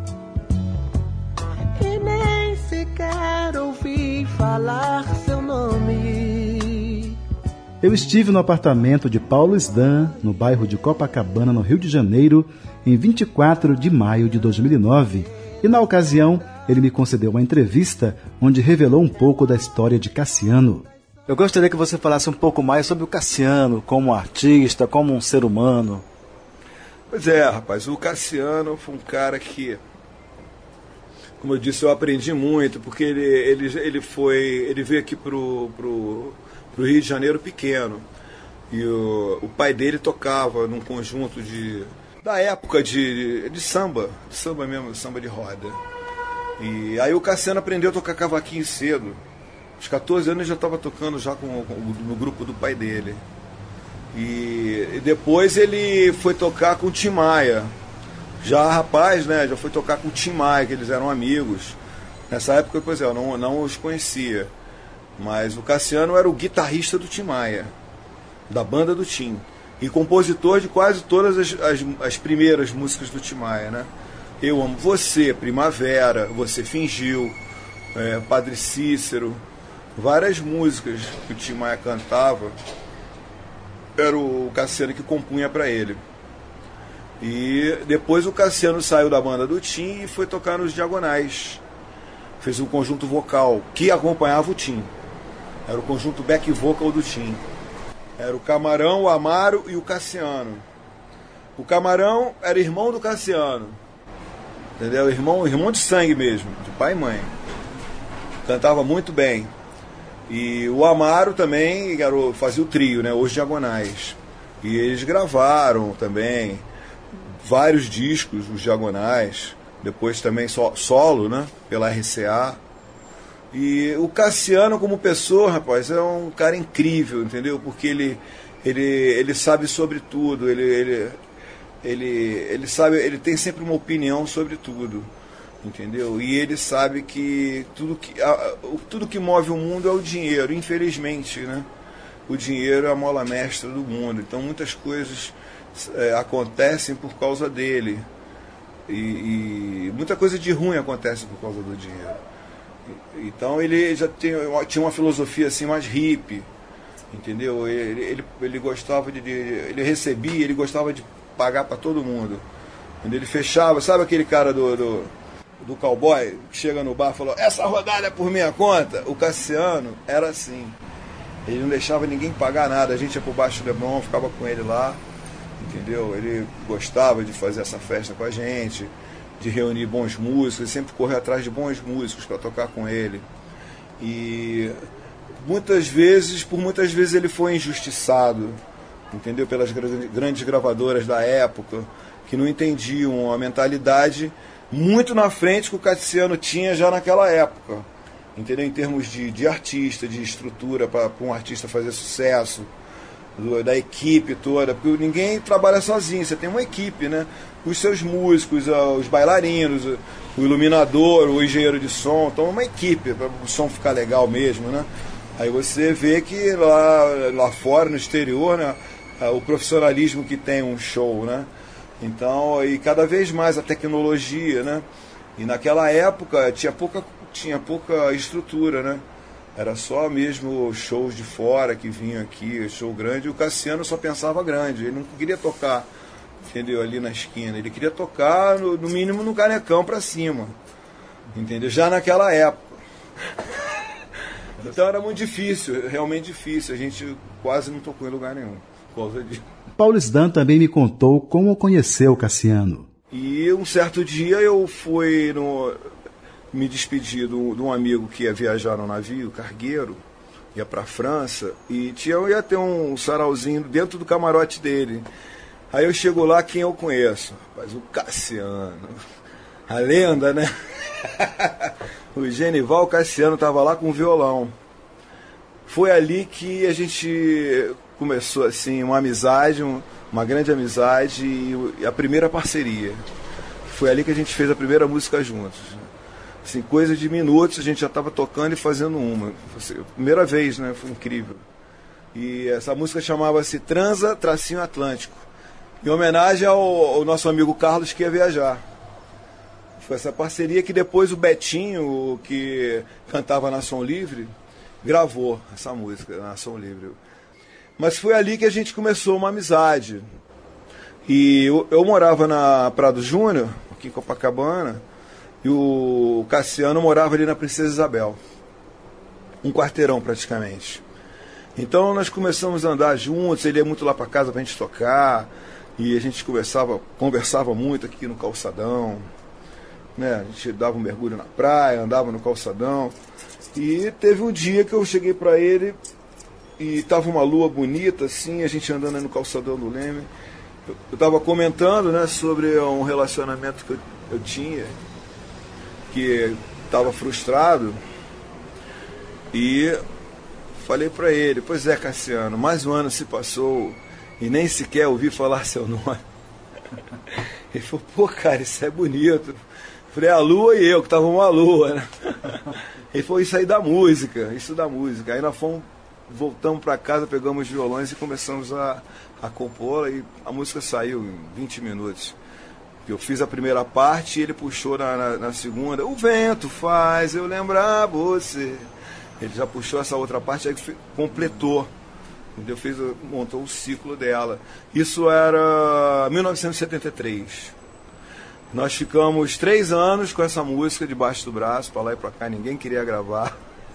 e nem sequer ouvi falar seu nome. Eu estive no apartamento de Paulo Isdan, no bairro de Copacabana, no Rio de Janeiro, em vinte e quatro de maio de dois mil e nove, e na ocasião ele me concedeu uma entrevista onde revelou um pouco da história de Cassiano. Eu gostaria que você falasse um pouco mais sobre o Cassiano, como artista, como um ser humano. Pois é, rapaz, o Cassiano foi um cara que, como eu disse, eu aprendi muito, porque ele, ele, ele, foi, ele veio aqui pro, pro, pro Rio de Janeiro pequeno, e o, o pai dele tocava num conjunto de, da época de, de samba, de samba mesmo, de samba de roda. E aí o Cassiano aprendeu a tocar cavaquinho cedo. Aos catorze anos ele já estava tocando já com, com, no grupo do pai dele. E, e depois ele foi tocar com o Tim Maia. Já rapaz, né? Já foi tocar com o Tim Maia, que eles eram amigos. Nessa época, pois é, eu não, não os conhecia. Mas o Cassiano era o guitarrista do Tim Maia, da banda do Tim, e compositor de quase todas as, as, as primeiras músicas do Tim Maia, né? Eu Amo Você, Primavera, Você Fingiu, é, Padre Cícero, várias músicas que o Tim Maia cantava, era o Cassiano que compunha para ele. E depois o Cassiano saiu da banda do Tim e foi tocar nos Diagonais. Fez um conjunto vocal que acompanhava o Tim. Era o conjunto back vocal do Tim. Era o Camarão, o Amaro e o Cassiano. O Camarão era irmão do Cassiano. Entendeu? Irmão, irmão de sangue mesmo, de pai e mãe. Cantava muito bem. E o Amaro também era, fazia o trio, né? Os Diagonais. E eles gravaram também vários discos, os Diagonais. Depois também so, solo, né? Pela R C A. E o Cassiano, como pessoa, rapaz, é um cara incrível, entendeu? Porque ele, ele, ele sabe sobre tudo, ele, ele, ele, ele, sabe, ele tem sempre uma opinião sobre tudo, entendeu? E ele sabe que tudo que, a, tudo que move o mundo é o dinheiro, infelizmente, né? O dinheiro é a mola mestra do mundo, então muitas coisas é, acontecem por causa dele. E, e muita coisa de ruim acontece por causa do dinheiro. Então ele já tem, tinha uma filosofia assim mais hippie, entendeu? Ele, ele, ele gostava de, de. Ele recebia, ele gostava de pagar para todo mundo. Quando ele fechava, sabe aquele cara do, do, do cowboy que chega no bar e falou: essa rodada é por minha conta? O Cassiano era assim. Ele não deixava ninguém pagar nada, a gente ia por baixo do Leblon, ficava com ele lá, entendeu? Ele gostava de fazer essa festa com a gente, de reunir bons músicos, ele sempre correu atrás de bons músicos para tocar com ele. E muitas vezes, por muitas vezes ele foi injustiçado, entendeu? Pelas grandes gravadoras da época, que não entendiam a mentalidade muito na frente que o Cassiano tinha já naquela época, entendeu? Em termos de, de artista, de estrutura para um artista fazer sucesso, do, da equipe toda, porque ninguém trabalha sozinho, você tem uma equipe, né? Os seus músicos, os bailarinos, o iluminador, o engenheiro de som, então uma equipe para o som ficar legal mesmo, né? Aí você vê que lá, lá fora, no exterior, né, o profissionalismo que tem um show, né? Então, e cada vez mais a tecnologia, né? E naquela época tinha pouca, tinha pouca estrutura, né? Era só mesmo shows de fora que vinham aqui, show grande, e o Cassiano só pensava grande, ele não queria tocar, entendeu, ali na esquina, ele queria tocar no, no mínimo no Canecão pra cima, entendeu, já naquela época. Então era muito difícil, realmente difícil, a gente quase não tocou em lugar nenhum por causa disso. Paulo Sdan também me contou como conheceu o Cassiano. E um certo dia eu fui no, me despedir de um amigo que ia viajar no navio, cargueiro, ia pra França, e tinha, ia ter um sarauzinho dentro do camarote dele. Aí eu chego lá, quem eu conheço? Rapaz, o Cassiano, a lenda, né? O Genival Cassiano estava lá com o violão. Foi ali que a gente começou assim uma amizade, uma grande amizade e a primeira parceria. Foi ali que a gente fez a primeira música juntos. Assim, coisa de minutos a gente já estava tocando e fazendo uma. Primeira vez, né? Foi incrível. E essa música chamava-se Transa, Tracinho Atlântico, em homenagem ao, ao nosso amigo Carlos que ia viajar. Foi essa parceria que depois o Betinho, que cantava na Som Livre, gravou essa música na Som Livre. Mas foi ali que a gente começou uma amizade. E eu, eu morava na Prado Júnior, aqui em Copacabana, e o Cassiano morava ali na Princesa Isabel. Um quarteirão praticamente. Então nós começamos a andar juntos, ele ia muito lá para casa pra gente tocar, e a gente conversava, conversava muito aqui no calçadão, né? A gente dava um mergulho na praia, andava no calçadão. E teve um dia que eu cheguei para ele e tava uma lua bonita assim, a gente andando no calçadão do Leme. Eu, eu tava comentando, né, sobre um relacionamento que eu, eu tinha, que estava frustrado, e falei para ele: pois é, Cassiano, mais um ano se passou e nem sequer ouvi falar seu nome. Ele falou: pô, cara, isso é bonito. Eu falei: a lua e eu, que tava uma lua, né? Ele falou, isso aí da música, isso da música. Aí nós fomos, voltamos para casa, pegamos os violões e começamos a, a compor, e a música saiu em vinte minutos. Eu fiz a primeira parte e ele puxou na, na, na segunda, o vento faz eu lembrar você. Ele já puxou essa outra parte, aí completou. Eu fiz, montou o ciclo dela. Isso era mil novecentos e setenta e três. Nós ficamos três anos com essa música debaixo do braço, para lá e para cá, ninguém queria gravar.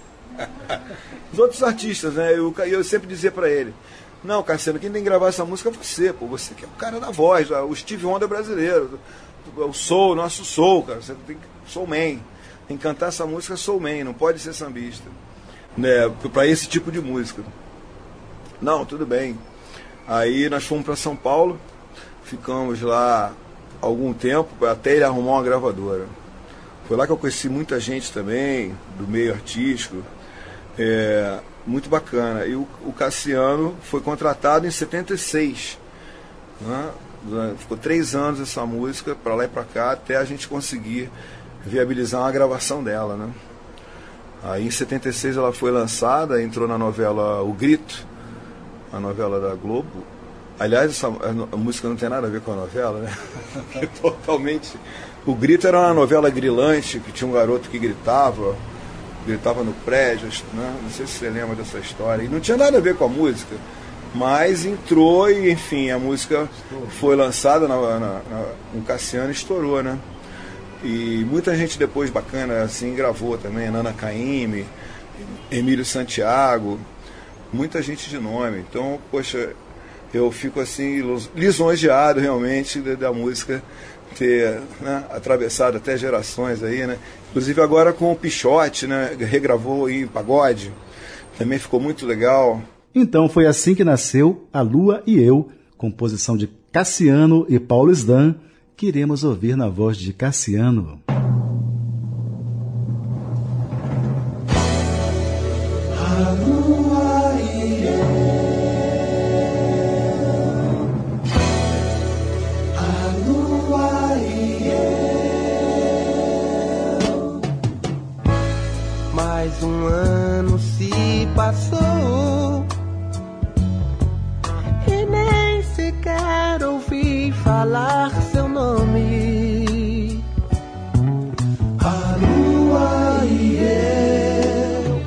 Os outros artistas, né? Eu, eu sempre dizia para ele, não, Cassiano, quem tem que gravar essa música é você, pô. Você que é o cara da voz, o Steve Wonder brasileiro, o soul, o nosso soul, cara. Você tem que, soul man. Tem que cantar essa música soul man, não pode ser sambista. Né? Para esse tipo de música. Não, tudo bem. Aí nós fomos para São Paulo, ficamos lá algum tempo, até ele arrumar uma gravadora. Foi lá que eu conheci muita gente também, do meio artístico. É, muito bacana. E o, o Cassiano foi contratado em setenta e seis. Né? Ficou três anos essa música, para lá e para cá, até a gente conseguir viabilizar uma gravação dela. Né? Aí em setenta e seis ela foi lançada, entrou na novela O Grito, a novela da Globo. Aliás, essa, a música não tem nada a ver com a novela, né? Totalmente. O Grito era uma novela grilante, que tinha um garoto que gritava, gritava no prédio, né? Não sei se você lembra dessa história. E não tinha nada a ver com a música, mas entrou e, enfim, a música foi lançada na, na, na, no Cassiano e estourou, né? E muita gente depois bacana, assim, gravou também, Nana Caymmi, Emílio Santiago, muita gente de nome. Então, poxa, eu fico assim, lisonjeado realmente da, da música ter, né, atravessado até gerações aí, né? Inclusive agora com o Pichote, né? Regravou em pagode, também ficou muito legal. Então foi assim que nasceu A Lua e Eu, composição de Cassiano e Paulo Sdan, que iremos ouvir na voz de Cassiano. A lua e eu, a lua e eu. Mais um ano se passou e nem sequer ouvi falar seu nome. A lua e eu,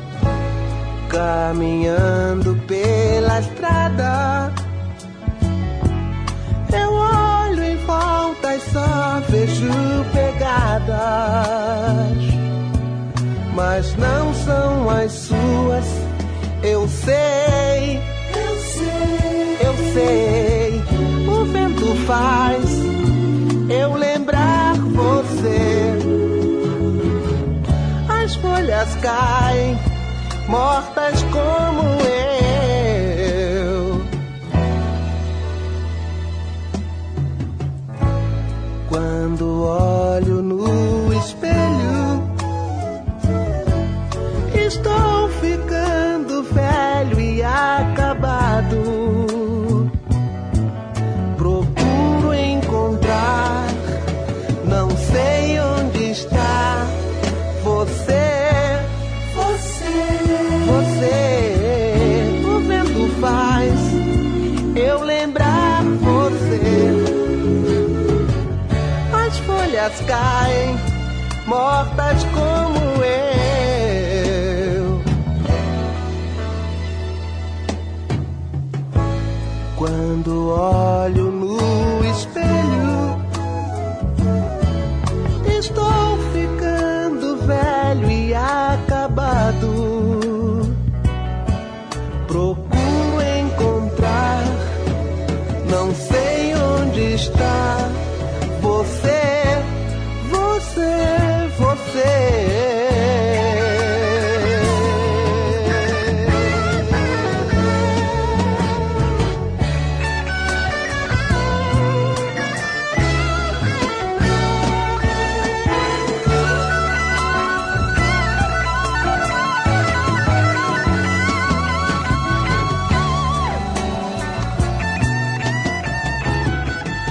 caminhando pela estrada, eu olho em volta e só vejo pegadas, mas não são as suas. Eu sei, eu sei, eu sei. O vento faz eu lembrar você. As folhas caem mortas como eu. Quando olho no espelho, estou ficando velho e acabado. Procuro encontrar, não sei onde está você. Você, o vento faz eu lembrar você. As folhas caem mortas como eu. Quando olho no espelho, estou ficando velho e acabado. Procuro encontrar, não sei onde está você, você, você.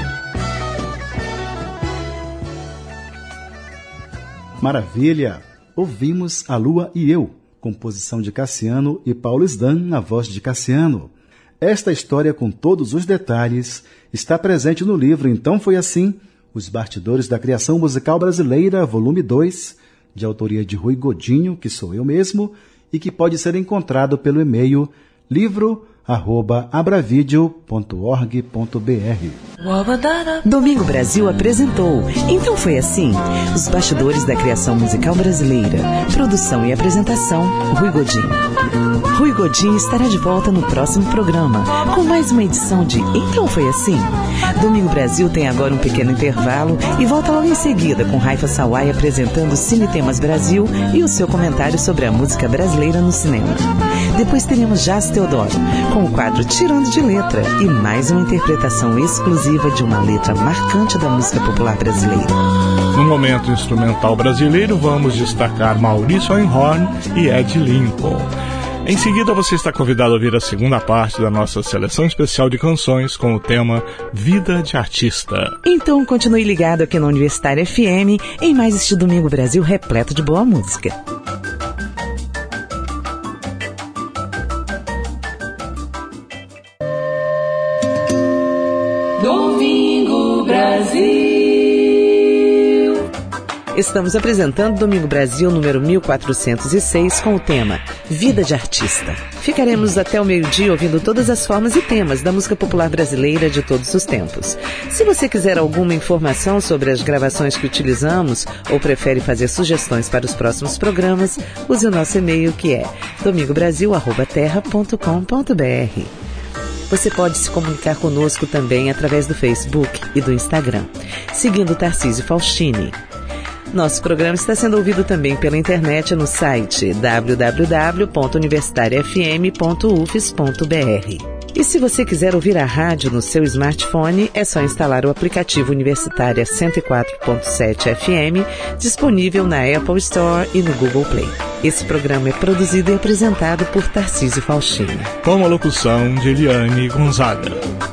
Maravilha! ouvimos A Lua e Eu, composição de Cassiano e Paulo Sdan na voz de Cassiano. Esta história, com todos os detalhes, está presente no livro Então Foi Assim, Os Bastidores da Criação Musical Brasileira, volume dois, de autoria de Rui Godinho, que sou eu mesmo, e que pode ser encontrado pelo e-mail livro arroba abravideo ponto org ponto br. Domingo Brasil apresentou Então Foi Assim, os bastidores da criação musical brasileira. Produção e apresentação, Rui Godinho. Rui Godinho estará de volta no próximo programa, com mais uma edição de Então Foi Assim. Domingo Brasil tem agora um pequeno intervalo e volta logo em seguida com Raifa Sawai apresentando Cine Temas Brasil e o seu comentário sobre a música brasileira no cinema. Depois teremos Jazz Teodoro, com o quadro Tirando de Letra e mais uma interpretação exclusiva de uma letra marcante da música popular brasileira. No momento instrumental brasileiro, vamos destacar Maurício Einhorn e Ed Lincoln. Em seguida, você está convidado a ouvir a segunda parte da nossa seleção especial de canções com o tema Vida de Artista. Então continue ligado aqui na Universitária F M em mais este Domingo Brasil repleto de boa música. Domingo Brasil. Estamos apresentando Domingo Brasil número mil quatrocentos e seis com o tema Vida de Artista. Ficaremos até o meio-dia ouvindo todas as formas e temas da música popular brasileira de todos os tempos. Se você quiser alguma informação sobre as gravações que utilizamos ou prefere fazer sugestões para os próximos programas, use o nosso e-mail que é domingo brasil arroba terra ponto com ponto br. Você pode se comunicar conosco também através do Facebook e do Instagram, seguindo Tarcísio Faustini. Nosso programa está sendo ouvido também pela internet no site w w w ponto universitária f m ponto u f s ponto b r. E se você quiser ouvir a rádio no seu smartphone, é só instalar o aplicativo Universitária cento e quatro ponto sete F M, disponível na Apple Store e no Google Play. Esse programa é produzido e apresentado por Tarcísio Faustini, com a locução de Eliane Gonzaga.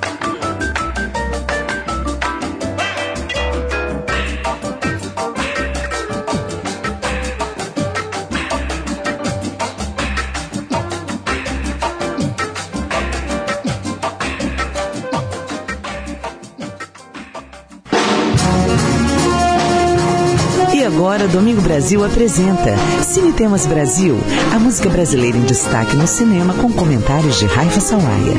Agora, Domingo Brasil apresenta Cine Temas Brasil, a música brasileira em destaque no cinema, com comentários de Raifa Sawai.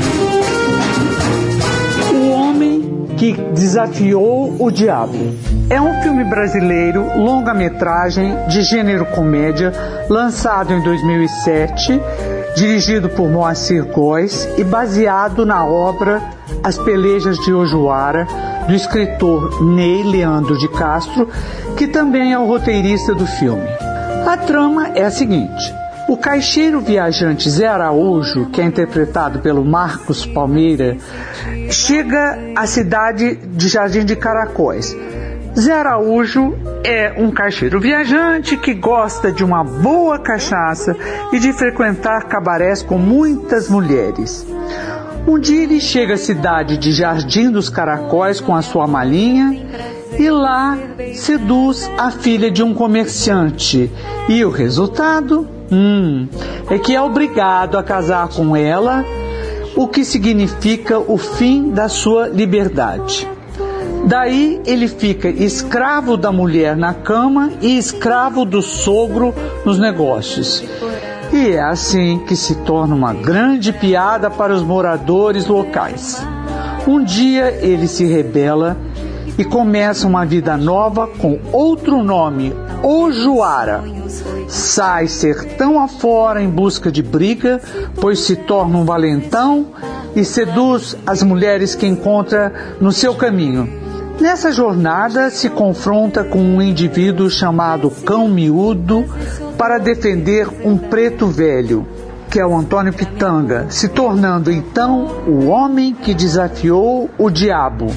O Homem que Desafiou o Diabo é um filme brasileiro, longa-metragem, de gênero comédia, lançado em dois mil e sete, dirigido por Moacir Góes e baseado na obra As Pelejas de Ojuara, do escritor Ney Leandro de Castro, que também é o roteirista do filme. A trama é a seguinte: o caixeiro viajante Zé Araújo, que é interpretado pelo Marcos Palmeira, chega à cidade de Jardim de Caracóis. Zé Araújo é um caixeiro viajante que gosta de uma boa cachaça e de frequentar cabarés com muitas mulheres. Um dia ele chega à cidade de Jardim dos Caracóis com a sua malinha e lá seduz a filha de um comerciante. E o resultado? Hum, é que é obrigado a casar com ela, o que significa o fim da sua liberdade. Daí ele fica escravo da mulher na cama e escravo do sogro nos negócios. E é assim que se torna uma grande piada para os moradores locais. Um dia ele se rebela e começa uma vida nova com outro nome, Ojuara. Sai sertão afora em busca de briga, pois se torna um valentão e seduz as mulheres que encontra no seu caminho. Nessa jornada se confronta com um indivíduo chamado Cão Miúdo para defender um preto velho, que é o Antônio Pitanga, se tornando então o homem que desafiou o diabo.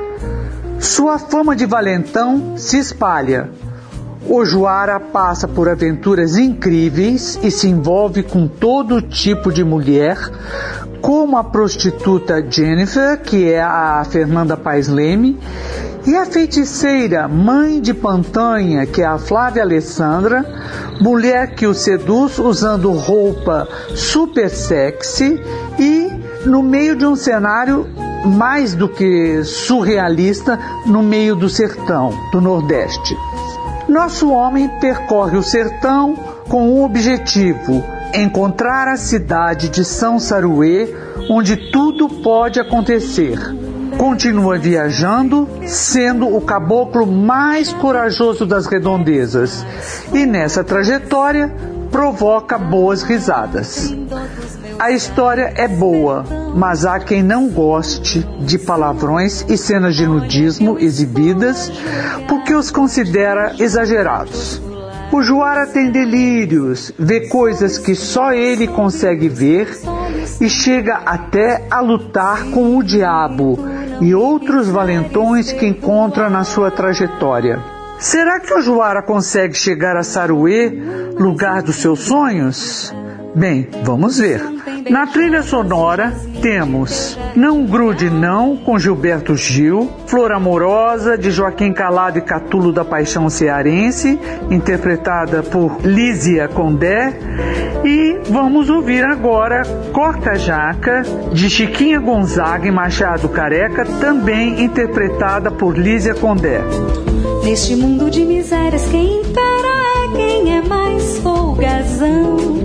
Sua fama de valentão se espalha. Ojuara passa por aventuras incríveis e se envolve com todo tipo de mulher, como a prostituta Jennifer, que é a Fernanda Paes Leme, E a feiticeira, mãe de Pantanha, que é a Flávia Alessandra, mulher que o seduz usando roupa super sexy e no meio de um cenário mais do que surrealista, no meio do sertão do Nordeste. Nosso homem percorre o sertão com um objetivo: encontrar a cidade de São Saruê, onde tudo pode acontecer. Continua viajando, sendo o caboclo mais corajoso das redondezas, e nessa trajetória provoca boas risadas. A história é boa, mas há quem não goste de palavrões e cenas de nudismo exibidas porque os considera exagerados. O Juara tem delírios, vê coisas que só ele consegue ver e chega até a lutar com o diabo e outros valentões que encontra na sua trajetória. Será que o Juara consegue chegar a Saruê, lugar dos seus sonhos? Bem, vamos ver. Na trilha sonora temos Não Grude Não, com Gilberto Gil, Flor Amorosa, de Joaquim Calado e Catulo da Paixão Cearense, interpretada por Lísia Condé, e vamos ouvir agora Corta Jaca, de Chiquinha Gonzaga e Machado Careca, também interpretada por Lísia Condé. Neste mundo de misérias, quem impera é quem é mais folgazão.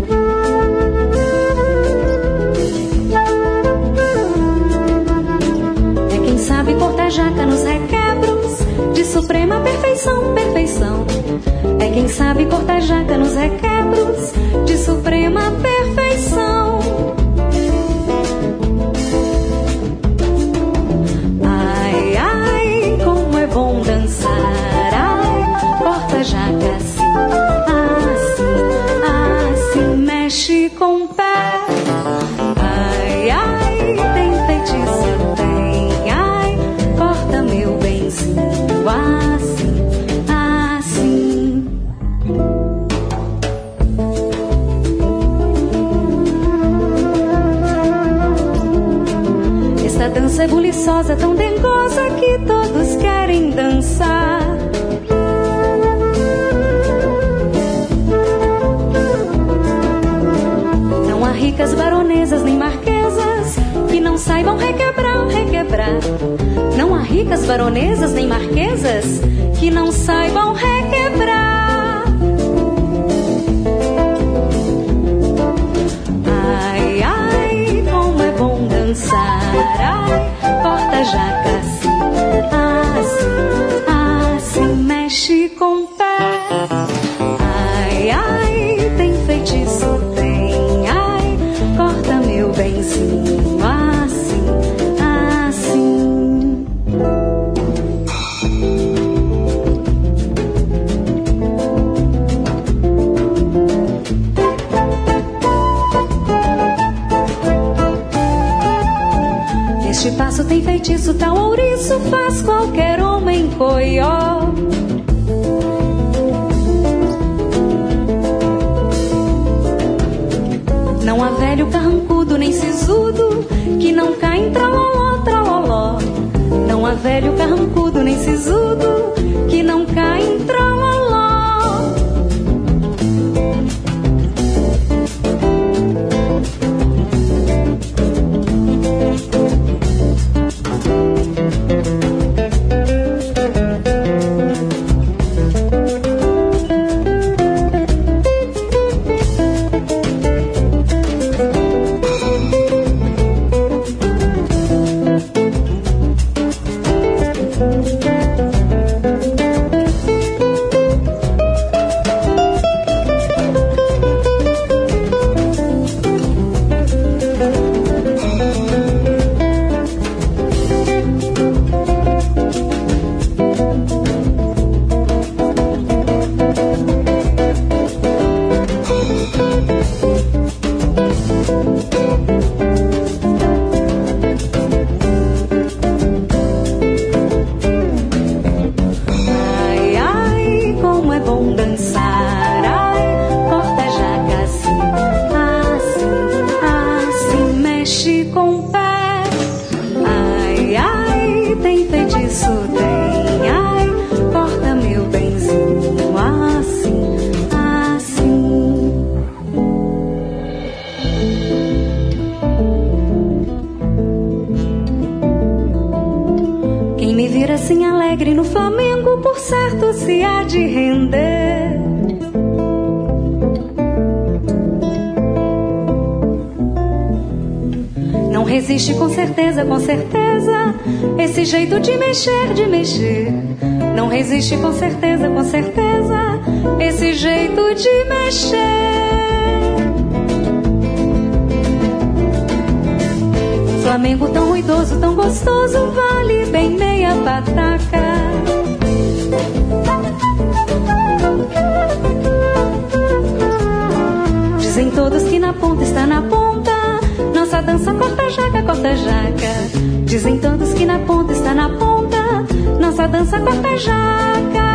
Sabe cortar jaca nos requebros de suprema perfeição, perfeição. É quem sabe cortar jaca nos requebros de suprema perfeição. Ai, ai, como é bom dançar. Ai, corta jaca assim, assim, assim, mexe com o pé. Ai, ai, tem feitiço. Meu benzinho, assim, assim. Esta dança é buliçosa, tão dengosa que todos querem dançar. Não há ricas baronesas nem marquesas que não saibam requebrar, requebrar. Não há ricas baronesas nem marquesas que não saibam requebrar. Ai, ai, como é bom dançar. Ai, corta jaca assim, assim, assim, mexe com o pé. Ai, ai, tem feitiço, tem. Ai, corta meu benzinho assim, assim. Este passo tem feitiço, tal ouriço faz qualquer homem coió. Não há velho carrancudo nem sisudo que não cai em traloló, traloló. Não há velho carrancudo nem sisudo que não cai em traloló. certo se há de render. Não resiste com certeza, com certeza, esse jeito de mexer, de mexer. Não resiste com certeza, com certeza, esse jeito de mexer. Flamengo tão ruidoso, tão gostoso, vale bem meia pataca. Dizem todos que na ponta está na ponta, nossa dança corta jaca, corta jaca. Dizem todos que na ponta está na ponta, nossa dança corta jaca.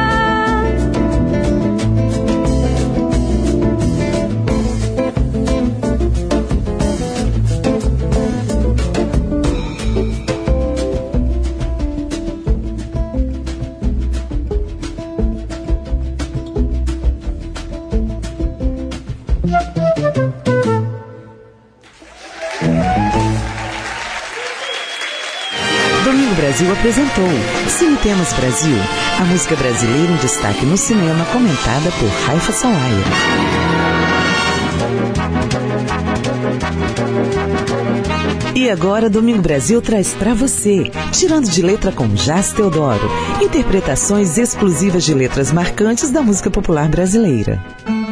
Domingo Brasil apresentou Cine Temas Brasil, a música brasileira em destaque no cinema, comentada por Raifa Salaya. E agora Domingo Brasil traz pra você, Tirando de Letra com Jazz Teodoro, interpretações exclusivas de letras marcantes da música popular brasileira.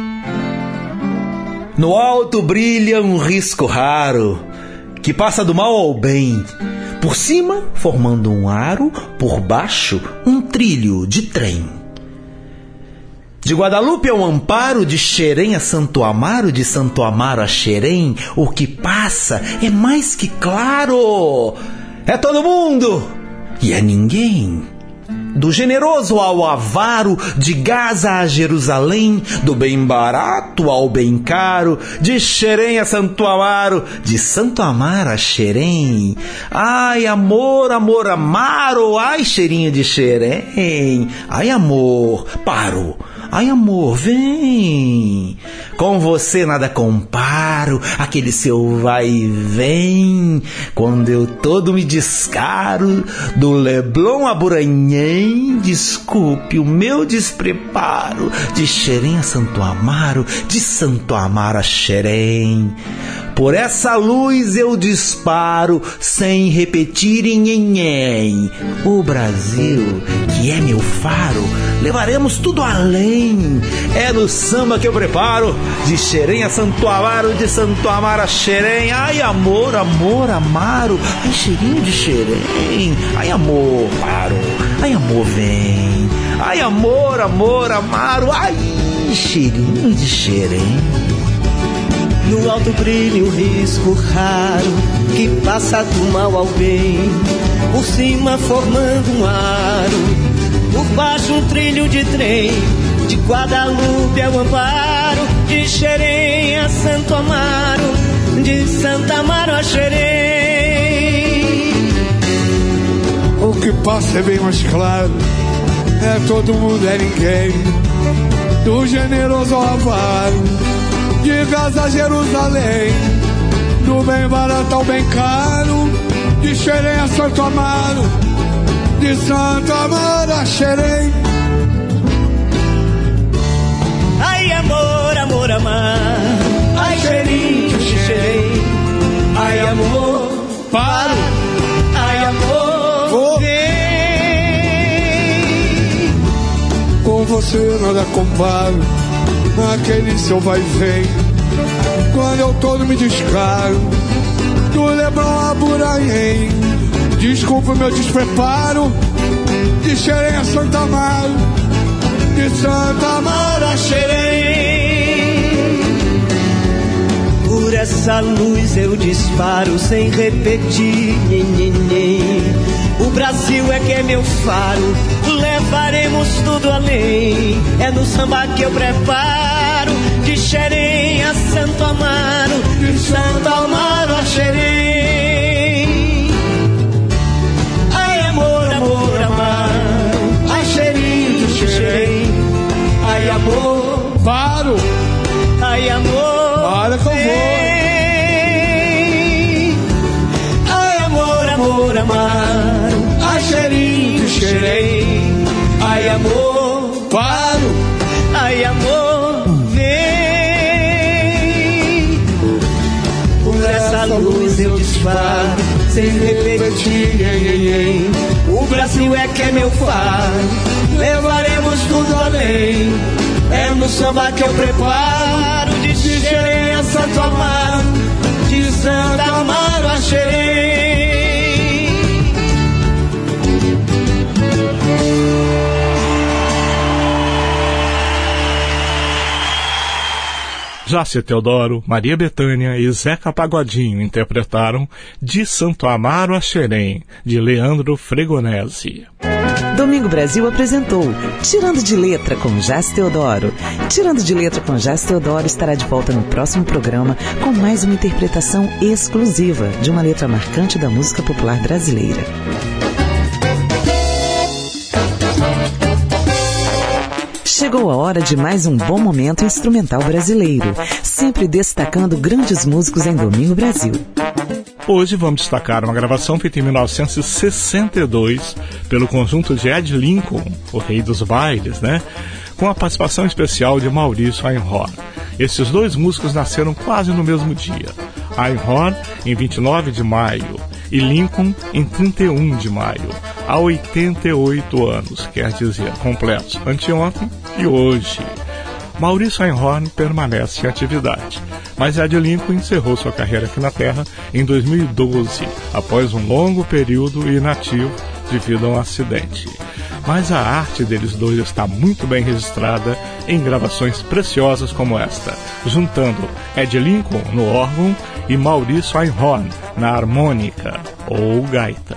No alto brilha um risco raro, que passa do mal ao bem. Por cima, formando um aro, por baixo, um trilho de trem. De Guadalupe ao Amparo, de Xerém a Santo Amaro, de Santo Amaro a Xerém, o que passa é mais que claro. É todo mundo e é ninguém. Do generoso ao avaro, de Gaza a Jerusalém, do bem barato ao bem caro, de Xerém a Santo Amaro, de Santo Amaro a Xerém. Ai, amor, amor, amaro, ai, cheirinho de Xerém. Ai, amor, paro. Ai, amor, vem. Com você nada comparo, aquele seu vai e vem. Quando eu todo me descaro, do Leblon a Buranhém, desculpe o meu despreparo. De Xerém a Santo Amaro, de Santo Amaro a Xerém. Por essa luz eu disparo, sem repetir em nhenhen. O Brasil, que é meu faro, levaremos tudo além. É no samba que eu preparo, de Xerém a Santo Amaro, de Santo Amaro a Xerém. Ai, amor, amor, amaro, ai, cheirinho de Xerém. Ai, amor, paro, ai, amor, vem. Ai, amor, amor, amaro, ai, cheirinho de Xerém. No alto brilha o risco raro, que passa do mal ao bem. Por cima formando um aro, por baixo um trilho de trem. De Guadalupe ao Amparo, de Xerém a Santo Amaro, de Santo Amaro a Xerém. O que passa é bem mais claro, é todo mundo, é ninguém. Do generoso ao avaro, de Gaza a Jerusalém, do bem barato ao bem caro, de Xerém a Santo Amaro, de Santo Amaro a Xerém. Ai, amor, amor, amar, ai, cheirinho de Xerém. Ai, amor, paro, ai, amor, vou. Vem. Com você nada comparo, aquele seu vai e vem. Quando eu todo me descaro, do Leblon a Buranhém, desculpa o meu despreparo, de Xerém a Santo Amaro, de Santo Amaro a Xerém. Por essa luz eu disparo, sem repetir, nhen, nhen, nhen. O Brasil é que é meu faro, levaremos tudo além. É no samba que eu preparo, de Xerém a Santo Amaro, de Santo Amaro a Xerém. Ai, amor, amor, amaro, ai, cheirinho de Xerém. Ai, amor, paro, ai, amor, para que eu vou. Ai, amor, amor, amaro, ai, cheirinho de Xerém. Ai, Ai, amor, claro. Ai, amor, vem. Por essa luz eu disparo, sem repetir. O Brasil é que é meu faro, levaremos tudo além. É no samba que eu preparo, de Xerém a Santo Amaro, de Santa Amaro a Xerém. Jácia Teodoro, Maria Bethânia e Zeca Pagodinho interpretaram De Santo Amaro a Xerém, de Leandro Fregonese. Domingo Brasil apresentou Tirando de Letra com Jácia Teodoro. Tirando de Letra com Jácia Teodoro estará de volta no próximo programa com mais uma interpretação exclusiva de uma letra marcante da música popular brasileira. Chegou a hora de mais um bom momento instrumental brasileiro, sempre destacando grandes músicos em Domingo Brasil. Hoje vamos destacar uma gravação feita em mil novecentos e sessenta e dois pelo conjunto de Ed Lincoln, o rei dos bailes, né? Com a participação especial de Maurício Einhorn. Esses dois músicos nasceram quase no mesmo dia. Einhorn em vinte e nove de maio e Lincoln em trinta e um de maio, há oitenta e oito anos, quer dizer, completos anteontem e hoje. Maurício Einhorn permanece em atividade, mas Ed Lincoln encerrou sua carreira aqui na Terra em dois mil e doze, após um longo período inativo devido a um acidente. Mas a arte deles dois está muito bem registrada em gravações preciosas como esta, juntando Ed Lincoln no órgão e Maurício Einhorn na harmônica ou gaita.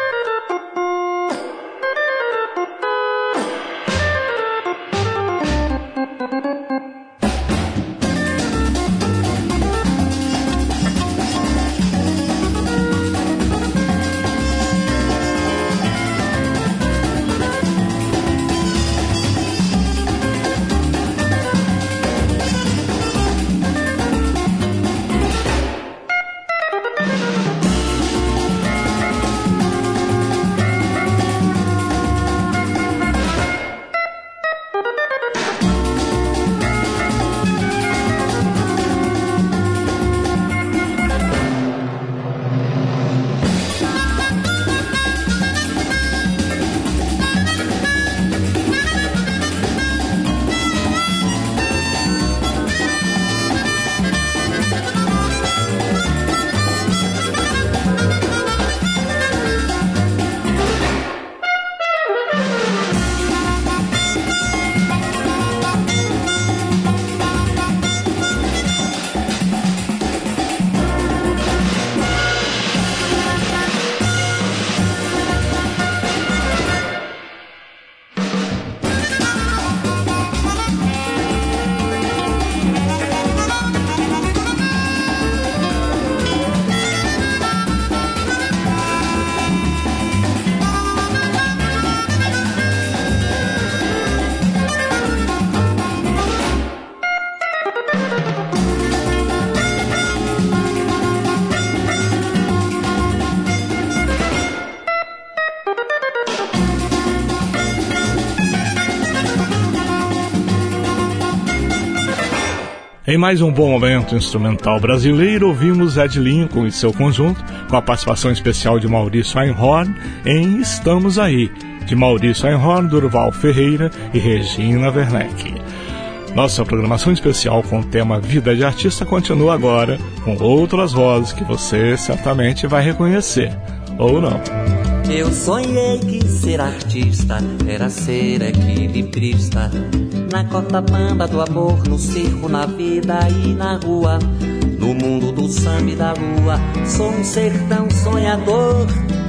Em mais um bom momento instrumental brasileiro, ouvimos Ed Lincoln e seu conjunto, com a participação especial de Maurício Einhorn em Estamos Aí, de Maurício Einhorn, Durval Ferreira e Regina Werneck. Nossa programação especial com o tema Vida de Artista continua agora com outras vozes que você certamente vai reconhecer, ou não. Eu sonhei que ser artista era ser equilibrista, na Copacabana do amor, no circo, na vida e na rua, no mundo do samba e da lua. Sou um sertão sonhador.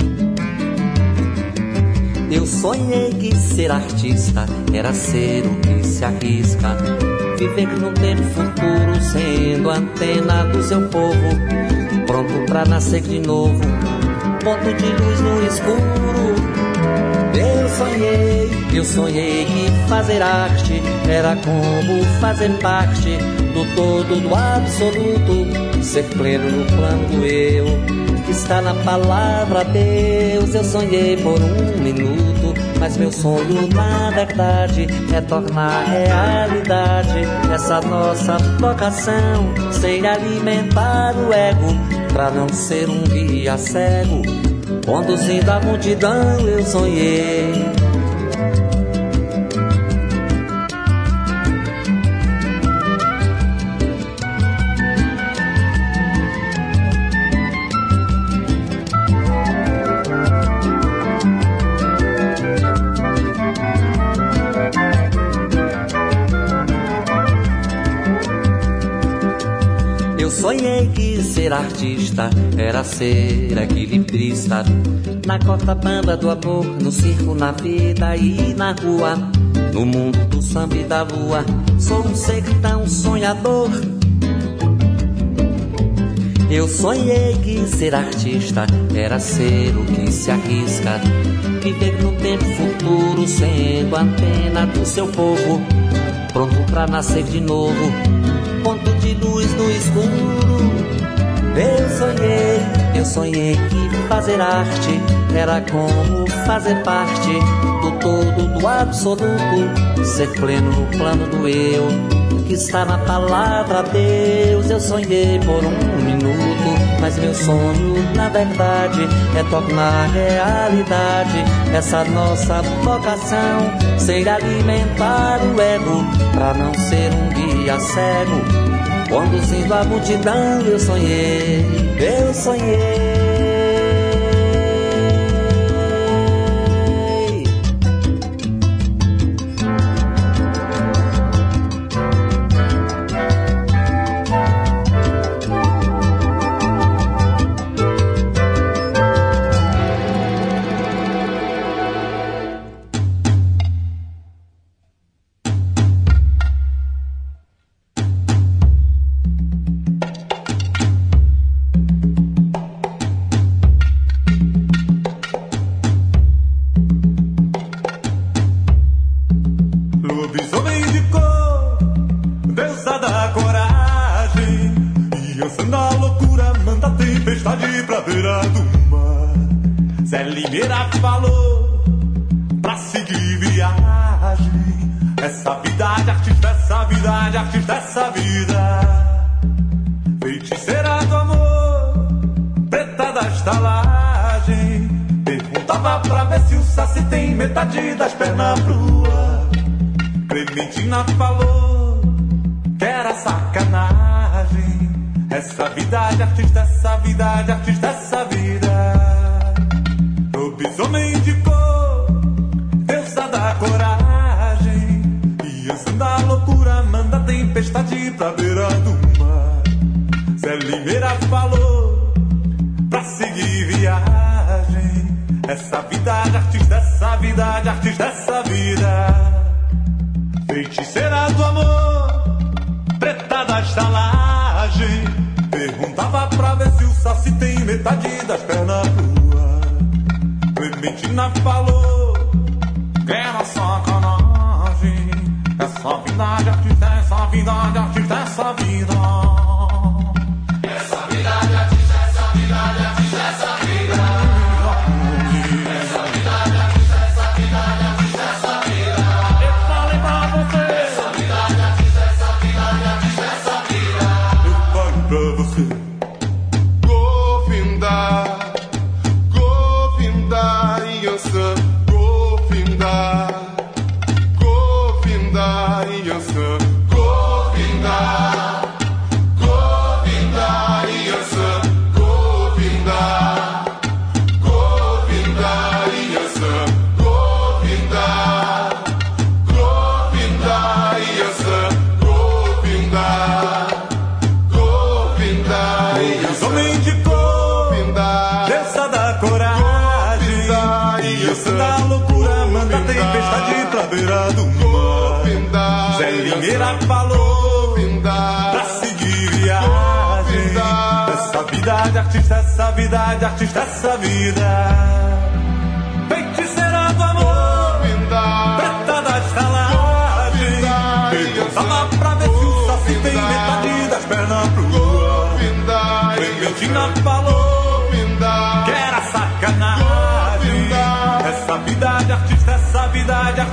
Eu sonhei que ser artista era ser o que se arrisca, viver que não tem futuro, sendo antena do seu povo, pronto pra nascer de novo, ponto de luz no escuro. Eu sonhei, eu sonhei que fazer arte era como fazer parte do todo, do absoluto, ser pleno no plano do eu, que está na palavra Deus. Eu sonhei por um minuto mas meu sonho na verdade é tornar realidade essa nossa vocação, sem alimentar o ego, pra não ser um guia cego. Conduzindo a multidão eu sonhei. Sonhei que ser artista era ser equilibrista, na corta banda do amor, no circo, na vida e na rua, no mundo do samba e da lua. Sou um ser tão sonhador. Eu sonhei que ser artista era ser o que se arrisca, viver no tempo futuro, sendo a antena do seu povo, pronto pra nascer de novo, ponto de luz no escuro. Eu sonhei, eu sonhei que fazer arte era como fazer parte do todo, do absoluto, ser pleno no plano do eu, que está na palavra Deus. Eu sonhei por um minuto, mas meu sonho na verdade é tornar realidade essa nossa vocação, sem alimentar o ego, pra não ser um guia cego. Conduzindo a multidão eu sonhei, eu sonhei. Das pernas pruas, Clementina falou que era sacanagem. Essa vida de artista, essa vida de artista, essa vida. Lobisomem indicou, deusa da coragem, e ança da loucura manda tempestade pra beira do mar. Zé Limeira falou pra seguir viagem. Essa vida de artista, essa vida de artista, essa vida. Feiticeira do amor, preta da estalagem, perguntava pra ver se o saci tem metade das pernas cruas. Clementina falou que era sacanagem. Essa vida de artista, essa vida de artista, essa vida. Essa vida de artista, essa vida de artista, essa vida. Zé Limeira falou pra seguir viagem. Essa vida de artista, essa vida de artista, essa vida. Feiticeira do amor, preta da estalagem, perguntava pra ver se o saci tem metade das pernas pruas. Clementina falou que era sacanagem. Essa vida de artista, essa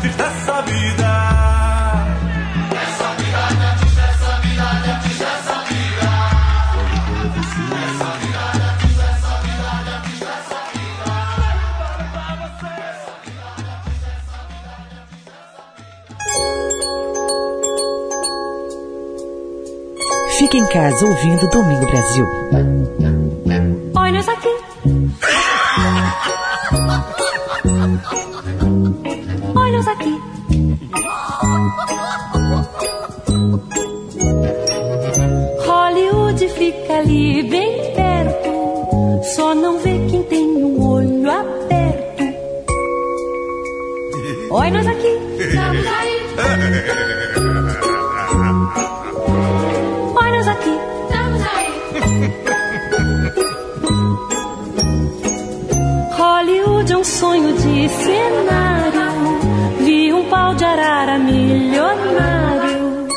artista, essa vida. Essa vida de artista, essa vida de artista, essa vida. Essa vida de artista, essa vida de artista, essa vida. Fique em casa ouvindo Domingo Brasil. Olha nós aqui. Olha nós aqui. Hollywood fica ali bem perto, só não vê quem tem um olho aberto. Olha nós aqui. Estamos aí. Olha nós aqui. Estamos aí. Hollywood é um sonho de cenário. Vi um pau de arara milionário.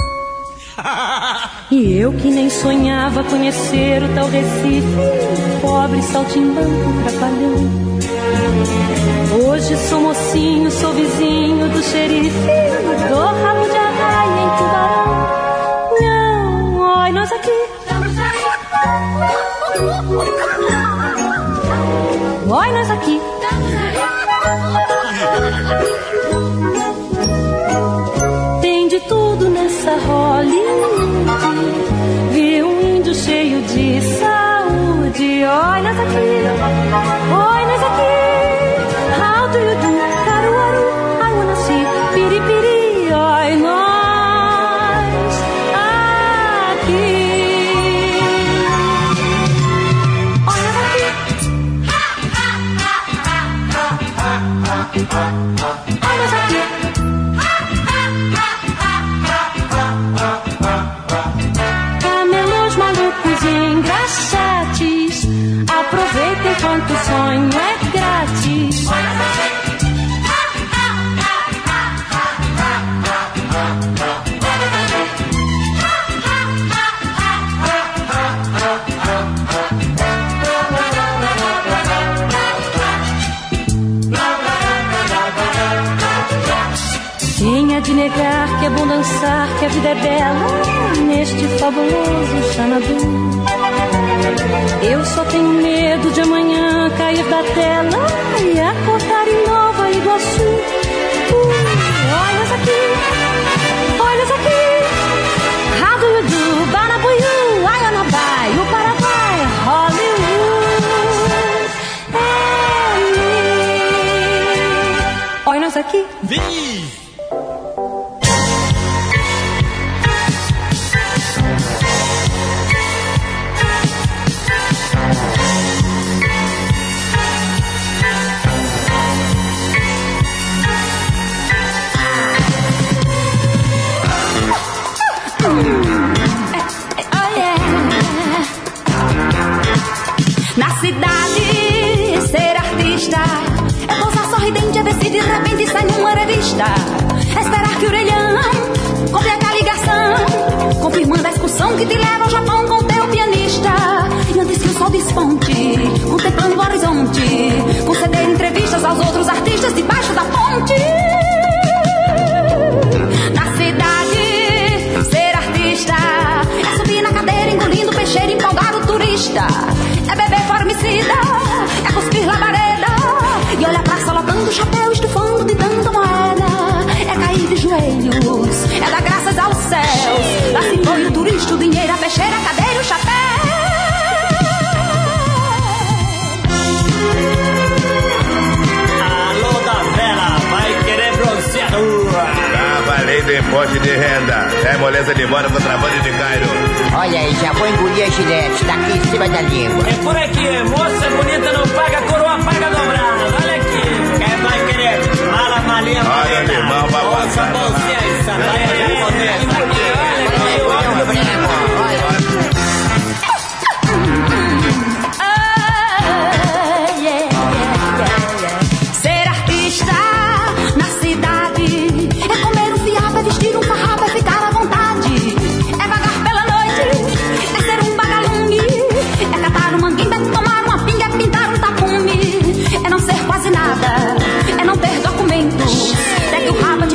E eu que nem sonhava conhecer o tal Recife, pobre saltimbanco trapalhão. Hoje sou mocinho, sou vizinho do xerife, dou rabo de arraia em Tubarão. Não, olha nós aqui. Estamos aí. Olha nós aqui. Estamos aí. Tem de tudo nessa Hollywood. Vi um índio cheio de saúde. Olha nós aqui. Olha nós aqui. How do you do? Caruaru, I wanna see. Piripiri, olha nós aqui. Olha nós aqui. Olha nós aqui. Camelos malucos e engraxates, aproveita enquanto o sonho é grátis. Quem é de negar que é bom dançar, que a vida é bela neste fabuloso Xanadu? Eu só tenho medo de amanhã cair da tela e acordar em Nova Iguaçu. Uh, olha aqui, olha aqui. How do you do? Banabuiú, Ayanabai, o Paraguai, Hollywood. É olha nós aqui. Vim! Na cidade, ser artista é posar sorridente, é ver se de repente sai numa revista. É esperar que o orelhão complete a ligação, confirmando a excursão que te leva ao Japão com teu pianista. E antes que o sol desponte, contemplando o horizonte, conceder entrevistas aos outros artistas debaixo da ponte. Na cidade, ser artista é subir na cadeira, engolindo peixeiro, empolgar o turista. É beber formicida, é cuspir labareda e olhar pra sala dando chapéu, estufando de tanta moeda. É cair de joelhos, é dar graças aos céus. Lá se foi o turista, o dinheiro, a peixeira, a cadeira e o chapéu. Alô da vela, vai querer bronzeadura. Tá valendo imposto de renda. É moleza de mora, contrabando de Cairo. Olha aí, já vou engolir a gilete, tá aqui em cima da língua. É por aqui, moça bonita não paga, coroa paga dobrada. Olha aqui, quem vai querer mala, malinha, olha o limão, vai passar. Bolsinha e sandália, modesta. Olha aqui, olha aqui, ser artista na cidade é comer um fiado, é vestir um farrapo, é ficar à vontade. É vagar pela noite, é ser um vagalume, é catar um manguinho, é tomar uma pinga, é pintar um tapume. É não ser quase nada, é não ter documentos, é que o rabo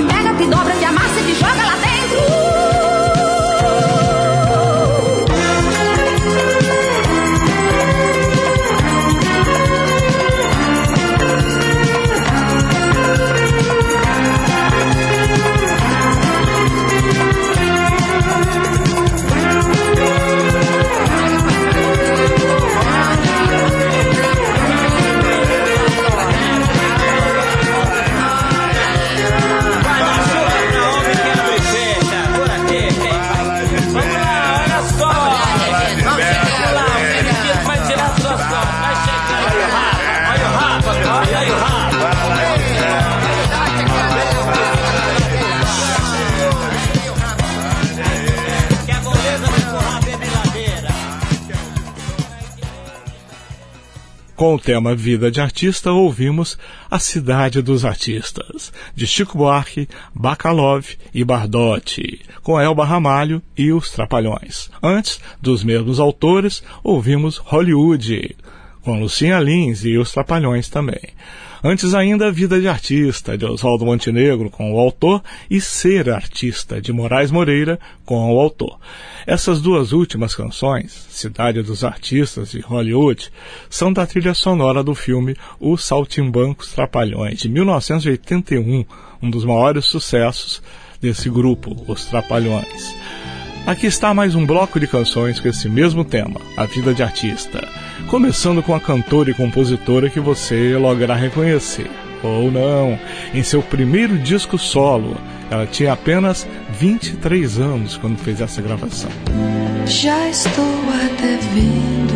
Com o tema Vida de Artista, ouvimos A Cidade dos Artistas, de Chico Buarque, Bacalov e Bardotti, com Elba Ramalho e os Trapalhões. Antes, dos mesmos autores, ouvimos Hollywood, com Lucinha Lins e os Trapalhões também. Antes ainda, Vida de Artista, de Oswaldo Montenegro, com o autor, e Ser Artista, de Moraes Moreira, com o autor. Essas duas últimas canções, Cidade dos Artistas e Hollywood, são da trilha sonora do filme Os Saltimbancos Trapalhões, de mil novecentos e oitenta e um, um dos maiores sucessos desse grupo, Os Trapalhões. Aqui está mais um bloco de canções com esse mesmo tema, a vida de artista, começando com a cantora e compositora que você logo reconhecer, ou não, em seu primeiro disco solo. Ela tinha apenas vinte e três anos quando fez essa gravação. Já estou até vendo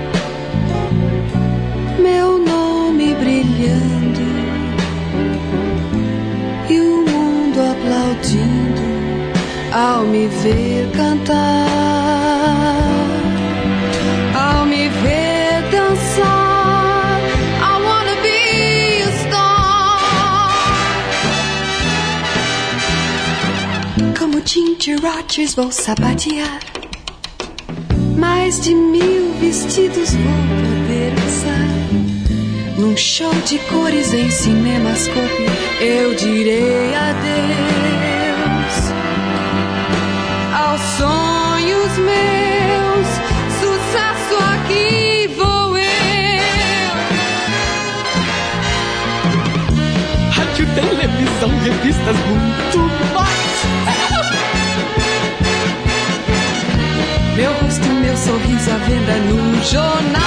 meu nome brilhando e o mundo aplaudindo ao me ver cantar, ao me ver dançar. I wanna be a star. Como Ginger Rogers vou sapatear, mais de mil vestidos vou poder usar. Num show de cores em Cinemascope eu direi adeus aos sonhos meus, sucesso aqui vou eu. Rádio, televisão, revistas, muito mais. Meu rosto, meu sorriso à venda nos jornais.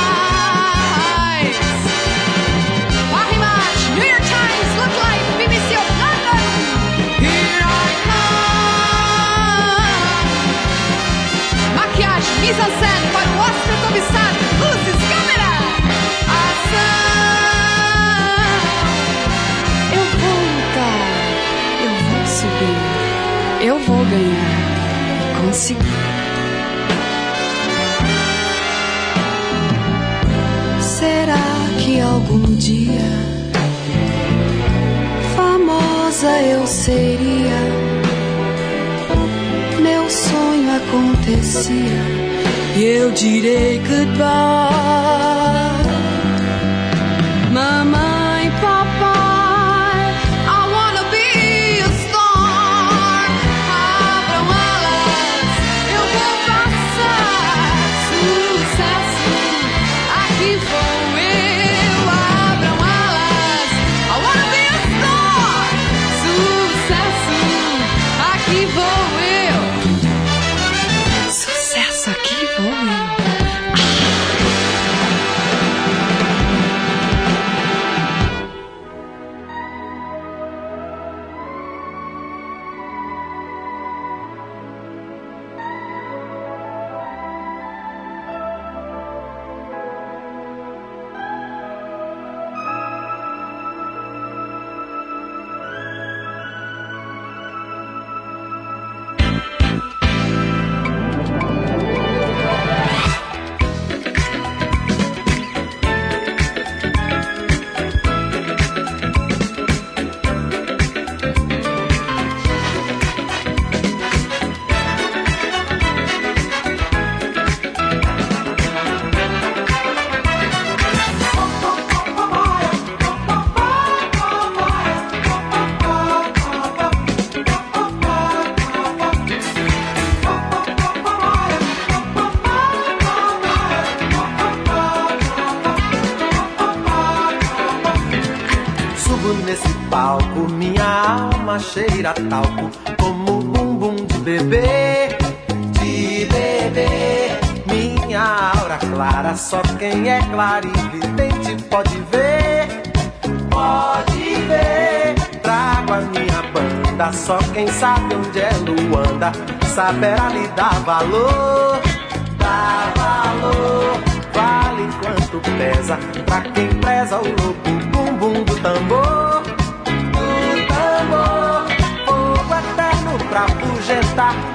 Arrimage, New York Times, Look Life, B B C of London. Here I come. Maquiagem, mise en scène para o Oscar cobiçado. Luzes, câmera, ação. Eu vou lutar, eu vou subir, eu vou ganhar, conseguir. Será que algum dia famosa eu seria? Meu sonho acontecia e eu direi goodbye. Mamãe, papai, I wanna be a star. Abram alas, eu vou passar. Sucesso, aqui vou eu. Abram alas, I wanna be a star. Sucesso, aqui vou eu. Sucesso, aqui vou eu. Cheira talco como bumbum de bebê, de bebê. Minha aura clara, só quem é clarividente pode ver, pode ver. Trago a minha banda, só quem sabe onde é Luanda saberá lhe dar valor, dar valor. Vale quanto pesa pra quem preza o louco bumbum do tambor, do tambor. Pra afugentar o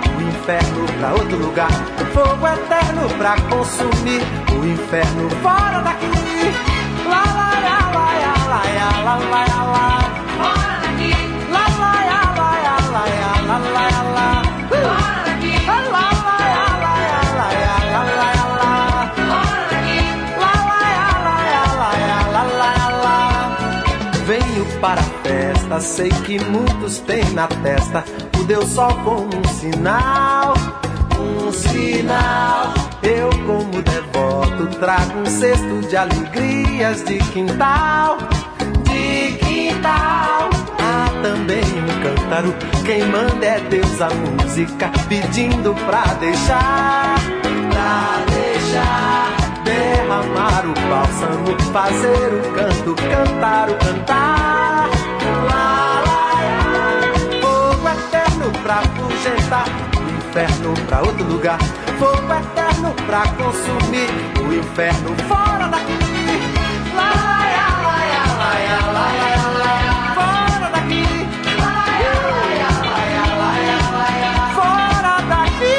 inferno pra outro lugar. Fogo eterno pra consumir o inferno fora daqui. Lá, lá, lá, lá, lá, lá, lá, lá, lá. Fora daqui. Lá, lá, lá, lá, lá, lá, lá, lá, lá. Fora daqui. Lá, lá, lá, lá, lá, lá, lá, lá. Fora daqui. Lá, lá, lá, lá, lá, lá, lá. Venho para a festa, sei que muitos têm na testa o Deus Sol como um sinal, um sinal. Eu como devoto trago um cesto de alegrias de quintal, de quintal. Há também um cântaro, quem manda é Deus a música, pedindo pra deixar, pra deixar derramar o bálsamo, fazer o canto, cantar o cantar. Lá, lá, lá. Fogo eterno pra afugentar o inferno pra outro lugar. Fogo eterno pra consumir o inferno fora daqui. Lá, lá, lá, lá, lá, lá, lá, lá. Fora daqui. Lá, lá, lá, lá, lá, lá, lá. Fora daqui.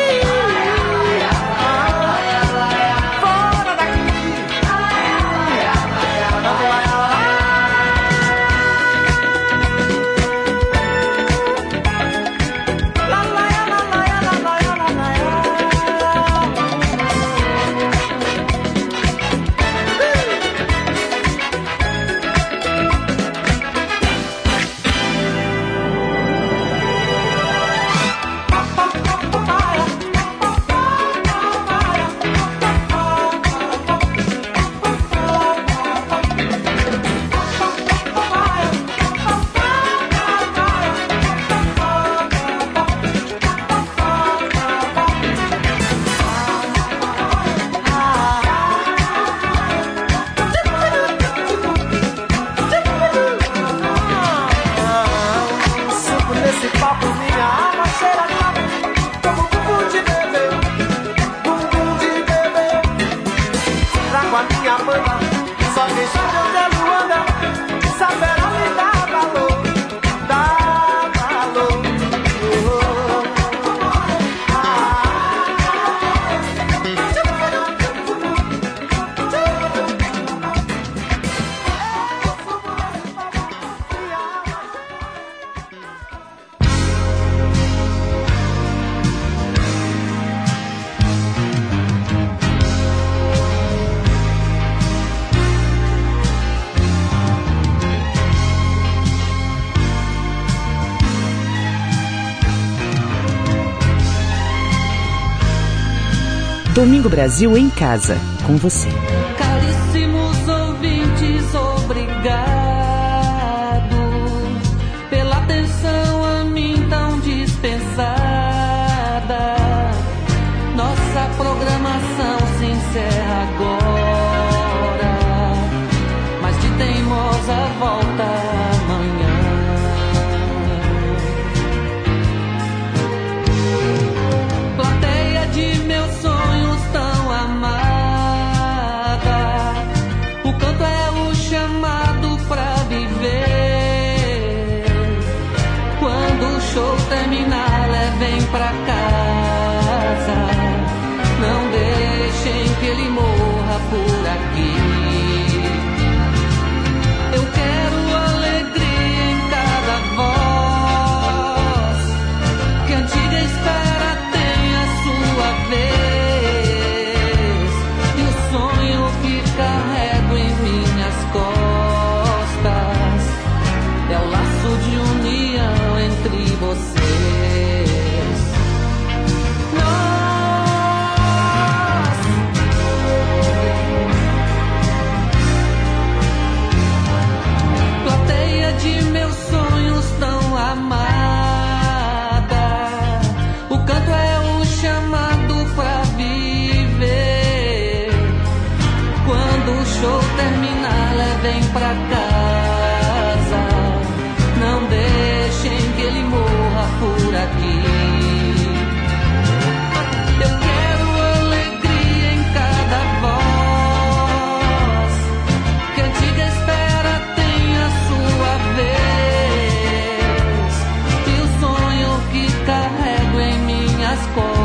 Domingo Brasil em casa, com você. Caríssimos ouvintes, obrigado pela atenção a mim tão dispensada. Nossa programação se encerra agora, mas de teimosa volta amanhã. Plateia de meus sonhos tão amada, o canto é o chamado pra viver. Quando o show terminar, levem pra casa, não deixem que ele morra por aqui. Eu quero alegria em cada voz, que a antiga espera tenha sua vez, e o sonho que carrego em minhas costas é o laço de união entre vocês. Nós, plateia de meus sonhos tão amada, o canto é o chamado pra viver. Quando o show terminar, levem pra casa, não deixem que ele morra por aqui. Eu quero alegria em cada voz, que a antiga espera tenha sua vez, e o sonho que carrego em minhas costas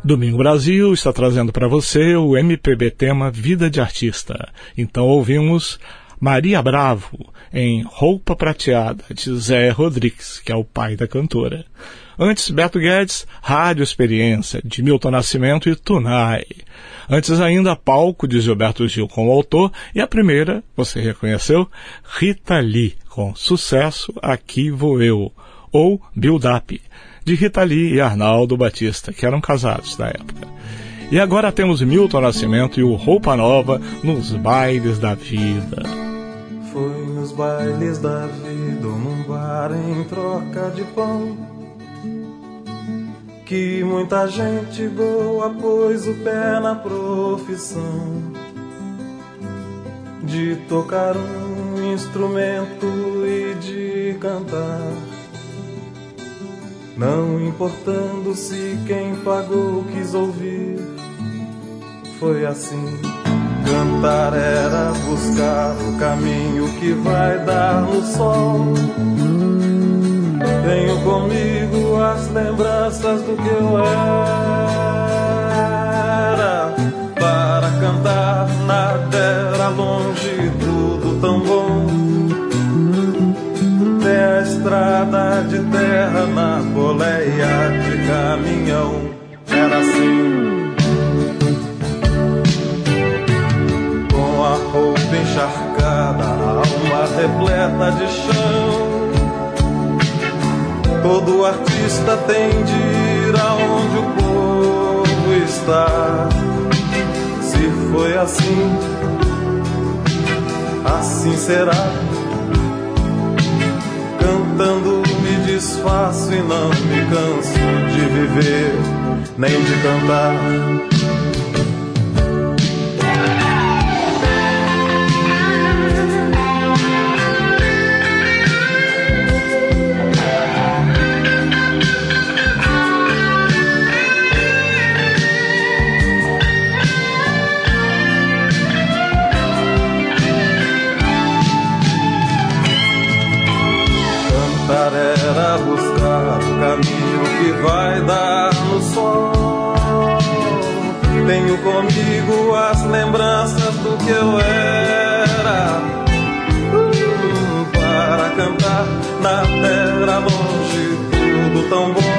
Domingo Brasil está trazendo para você o M P B tema Vida de Artista. Então ouvimos Maria Bravo em Roupa Prateada, de Zé Rodrigues, que é o pai da cantora. Antes, Beto Guedes, Rádio Experiência, de Milton Nascimento e Tunai. Antes ainda, Palco, de Gilberto Gil com o autor. E a primeira, você reconheceu? Rita Lee, com Sucesso, Aqui Vou Eu. Ou Build Up, de Rita Lee e Arnaldo Batista, que eram casados na época. E agora temos Milton Nascimento e o Roupa Nova nos bailes da vida. Foi nos bailes da vida ou num bar em troca de pão que muita gente boa pôs o pé na profissão de tocar um instrumento e de cantar, não importando se quem pagou quis ouvir. Foi assim. Cantar era buscar o caminho que vai dar no sol. Tenho comigo as lembranças do que eu era. Para cantar nada era longe, tudo tão bom. Tem a estrada de terra na boleia de caminhão. Era assim. Com a roupa encharcada, a alma repleta de chão. Todo artista tem de ir aonde o povo está. Se foi assim, assim será. Cantando me desfaço e não me canso de viver, nem de cantar. Era buscar o caminho que vai dar no sol. Tenho comigo as lembranças do que eu era. uh, Para cantar na terra longe, tudo tão bom.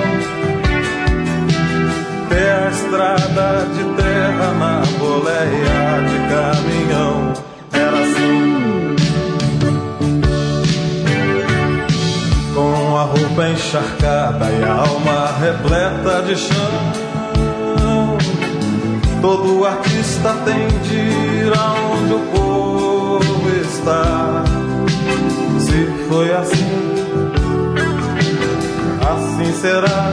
Ter a estrada de terra na boleia de caminhão. Era assim. Com a roupa encharcada e a alma repleta de chão. Todo artista tem de ir aonde o povo está. Se foi assim, assim será.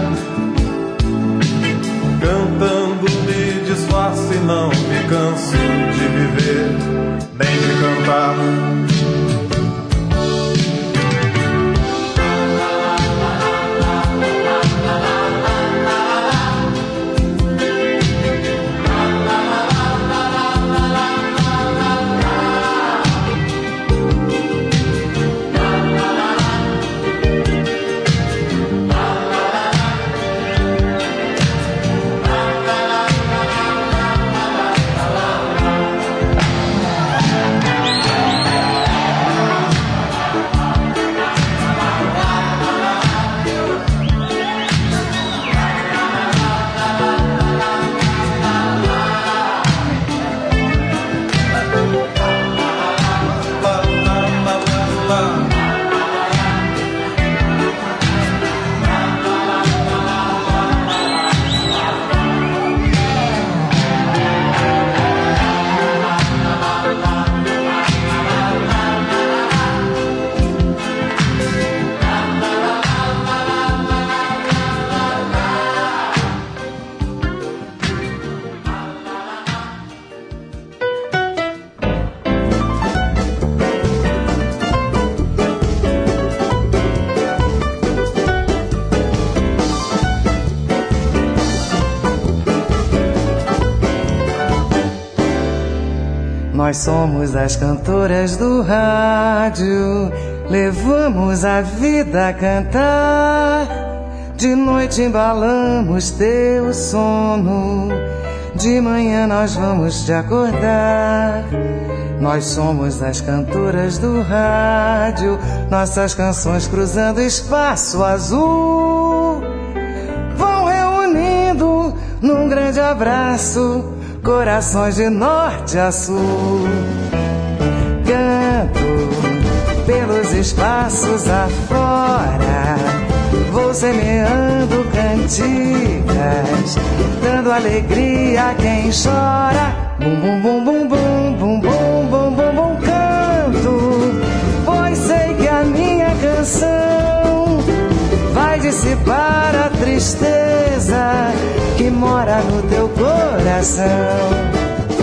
Cantando me desfaço e não me canso de viver, nem de cantar. Nós somos as cantoras do rádio, levamos a vida a cantar. De noite embalamos teu sono, de manhã nós vamos te acordar. Nós somos as cantoras do rádio, nossas canções cruzando espaço azul. Vão reunindo num grande abraço corações de norte a sul. Canto pelos espaços afora, vou semeando cantigas, dando alegria a quem chora. Bum, bum, bum, bum, bum, bum, bum, bum, bum, bum, canto, pois sei que a minha canção vai dissipar a tristeza que mora no teu coração.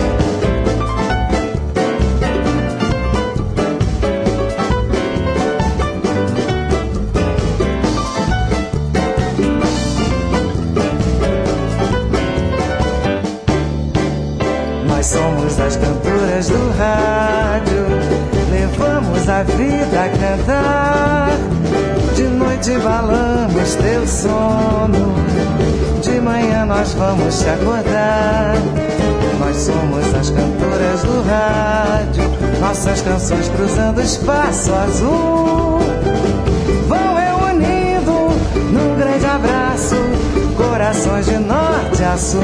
Nós somos as cantoras do rádio, levamos a vida a cantar. De noite balamos teu sono, de manhã nós vamos te acordar. Nós somos as cantoras do rádio, nossas canções cruzando espaço azul. Vão reunindo num grande abraço corações de norte a sul.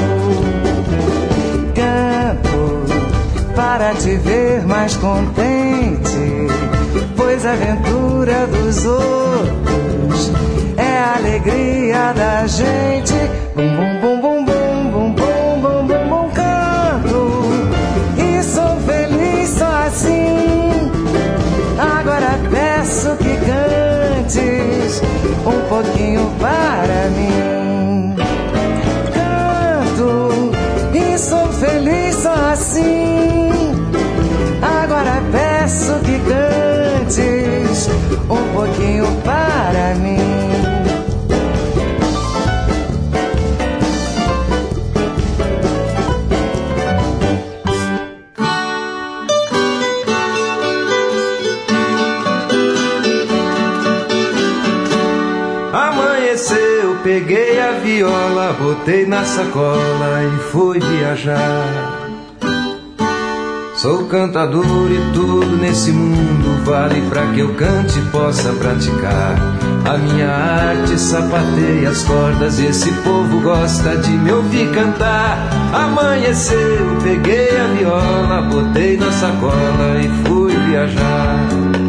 Canto para te ver mais contente, pois a aventura dos outros é a alegria da gente. Bum, bum, bum, bum, bum, bum, bum, bum, bum, bum, canto e sou feliz só assim. Agora peço que cantes um pouquinho para mim. Canto e sou feliz só assim. Agora peço que cantes um pouquinho para mim. Amanheceu, peguei a viola, botei na sacola e fui viajar. Sou cantador e tudo nesse mundo vale pra que eu cante e possa praticar. A minha arte sapateia as cordas e esse povo gosta de me ouvir cantar. Amanheceu, peguei a viola, botei na sacola e fui viajar.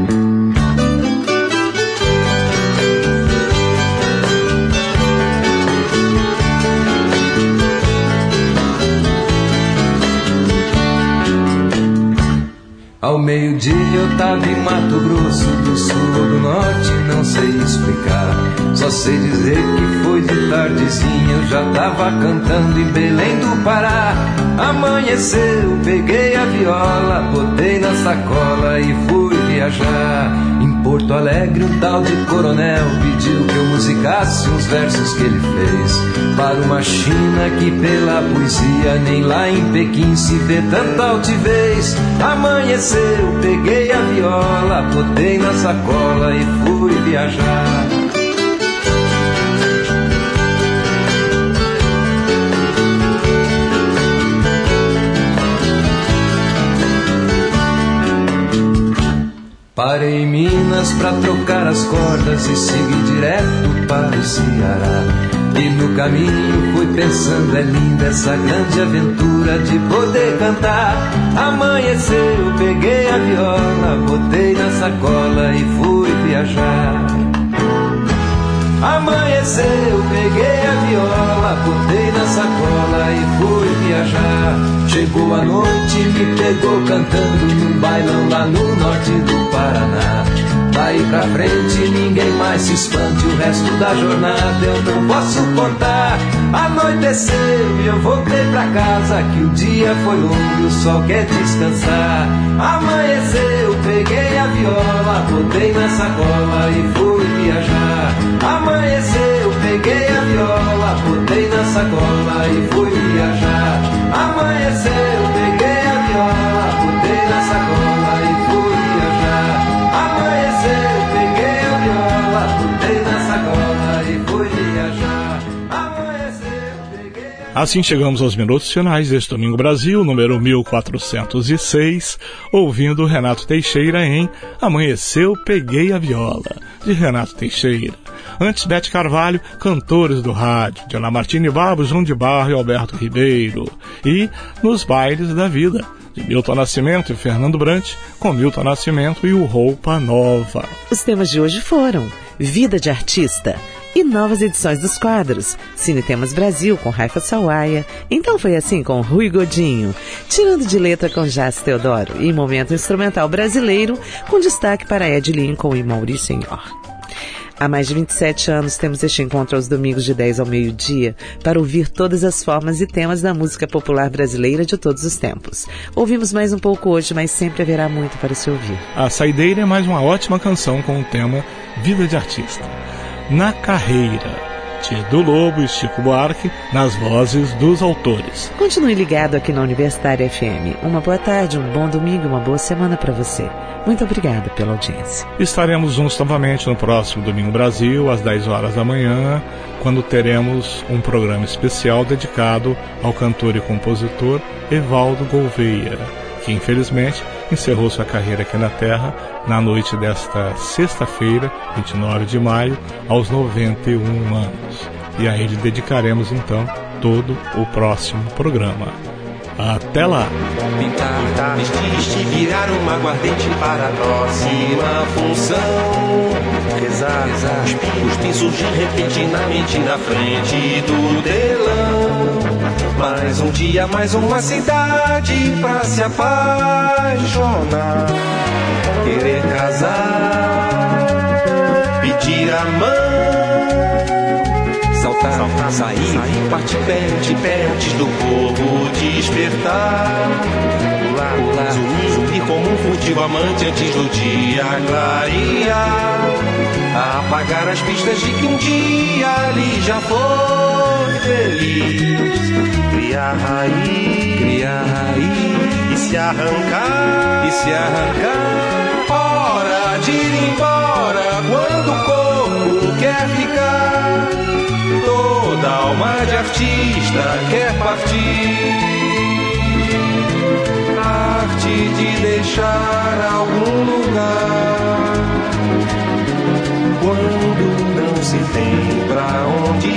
Ao meio-dia eu tava em Mato Grosso do Sul ou do Norte, não sei explicar. Só sei dizer que foi de tardezinha, eu já tava cantando em Belém do Pará. Amanheceu, peguei a viola, botei na sacola e fui viajar. Em Porto Alegre um tal de coronel pediu que eu musicasse uns versos que ele fez para uma China que pela poesia nem lá em Pequim se vê tanta altivez. Amanheceu, peguei a viola, botei na sacola e fui viajar. Parei em Minas pra trocar as cordas e segui direto para o Ceará. E no caminho fui pensando, é linda essa grande aventura de poder cantar. Amanheceu, peguei a viola, botei na sacola e fui viajar. Amanheceu, peguei a viola, botei na sacola e fui viajar. Chegou a noite, me pegou cantando num bailão lá no norte do Paraná. Daí pra frente ninguém mais se espante, o resto da jornada eu não posso contar. Anoiteceu e eu voltei pra casa, que o dia foi longo e o sol quer descansar. Amanheceu, peguei a viola, botei na sacola e fui viajar. Amanheceu, peguei a viola, botei na sacola e fui viajar. Amanheceu, peguei a viola, botei na sacola e fui viajar. Amanheceu, peguei a viola, botei na sacola e fui viajar. Assim chegamos aos minutos finais deste Domingo Brasil, número mil quatrocentos e seis, ouvindo Renato Teixeira em Amanheceu, Peguei a Viola, de Renato Teixeira. Antes, Bete Carvalho, Cantores do Rádio, de Ana Martini Barbo, João de Barro e Alberto Ribeiro. E Nos Bailes da Vida, de Milton Nascimento e Fernando Brant, com Milton Nascimento e o Roupa Nova. Os temas de hoje foram Vida de Artista e novas edições dos quadros Cine Temas Brasil com Raifa Sawaia, Então Foi Assim com Rui Godinho, Tirando de Letra com Jazz Teodoro e Momento Instrumental Brasileiro com destaque para Ed Lincoln e Maurício Senhor. Há mais de vinte e sete anos temos este encontro aos domingos de dez ao meio-dia para ouvir todas as formas e temas da música popular brasileira de todos os tempos. Ouvimos mais um pouco hoje, mas sempre haverá muito para se ouvir. A saideira é mais uma ótima canção com o tema Vida de Artista. Na Carreira, de Edu Lobo e Chico Buarque, nas vozes dos autores. Continue ligado aqui na Universitária F M. Uma boa tarde, um bom domingo e uma boa semana para você. Muito obrigada pela audiência. Estaremos juntos novamente no próximo Domingo Brasil, às dez horas da manhã, quando teremos um programa especial dedicado ao cantor e compositor Evaldo Gouveia, que infelizmente encerrou sua carreira aqui na Terra na noite desta sexta-feira, vinte e nove de maio, aos noventa e um anos. E a ele dedicaremos então todo o próximo programa. Até lá! Pintar, pintar, vestir, virar uma aguardente para a próxima função. Rezar, rezar, os pingos surgir repentinamente na frente do telão. Mais um dia, mais uma cidade pra se apaixonar. Querer casar, pedir a mão. Saltar, saltar, sair, sair, partir pé, pé antes do povo despertar. Pular, pular, zumir, zumir como um furtivo amante antes do dia clarear. Apagar as pistas de que um dia ali já foi feliz. Criar raiz, criar raiz e se arrancar, e se arrancar. Hora de ir embora quando o corpo quer ficar. Toda alma de artista quer partir. Arte de deixar algum lugar. Quando não se tem pra onde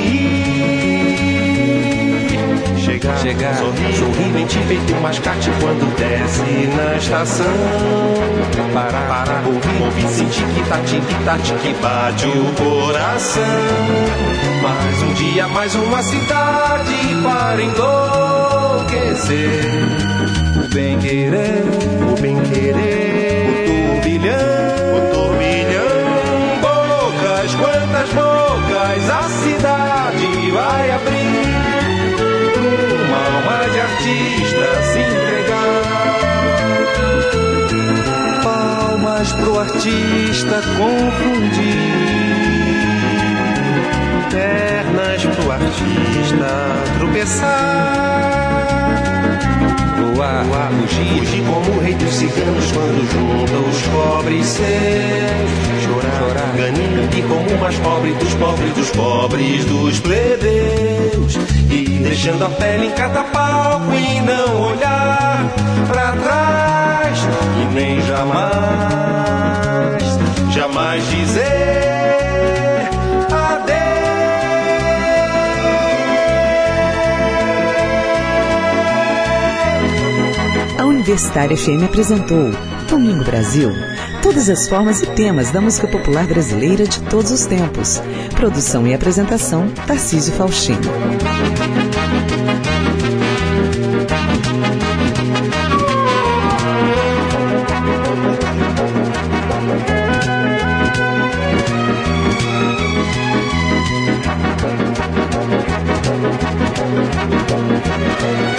ir. Chegar, chegar, sorrir, sorridente, feito um mascate quando desce na estação. Parar, parar, ouvir, ouvir, sentir que tá, que tá, que bate o coração. Mais um dia, mais uma cidade para enlouquecer. O bem-querer, o bem-querer, o turbilhão, o turbilhão. Bocas, quantas bocas a cidade vai abrir. Uma alma de artista se entregar. Palmas pro artista confundir. Pernas pro artista tropeçar. Voar, voar, fugir, fugir como o rei dos ciganos quando junta os pobres seus. Chorar, chorar, ganir como o mais pobre dos pobres dos pobres dos plebeus. E deixando a pele em cada palco e não olhar pra trás. E nem jamais, jamais dizer A Universitária F M apresentou Domingo Brasil. Todas as formas e temas da música popular brasileira de todos os tempos. Produção e apresentação, Tarcísio Faustino. We'll be right back.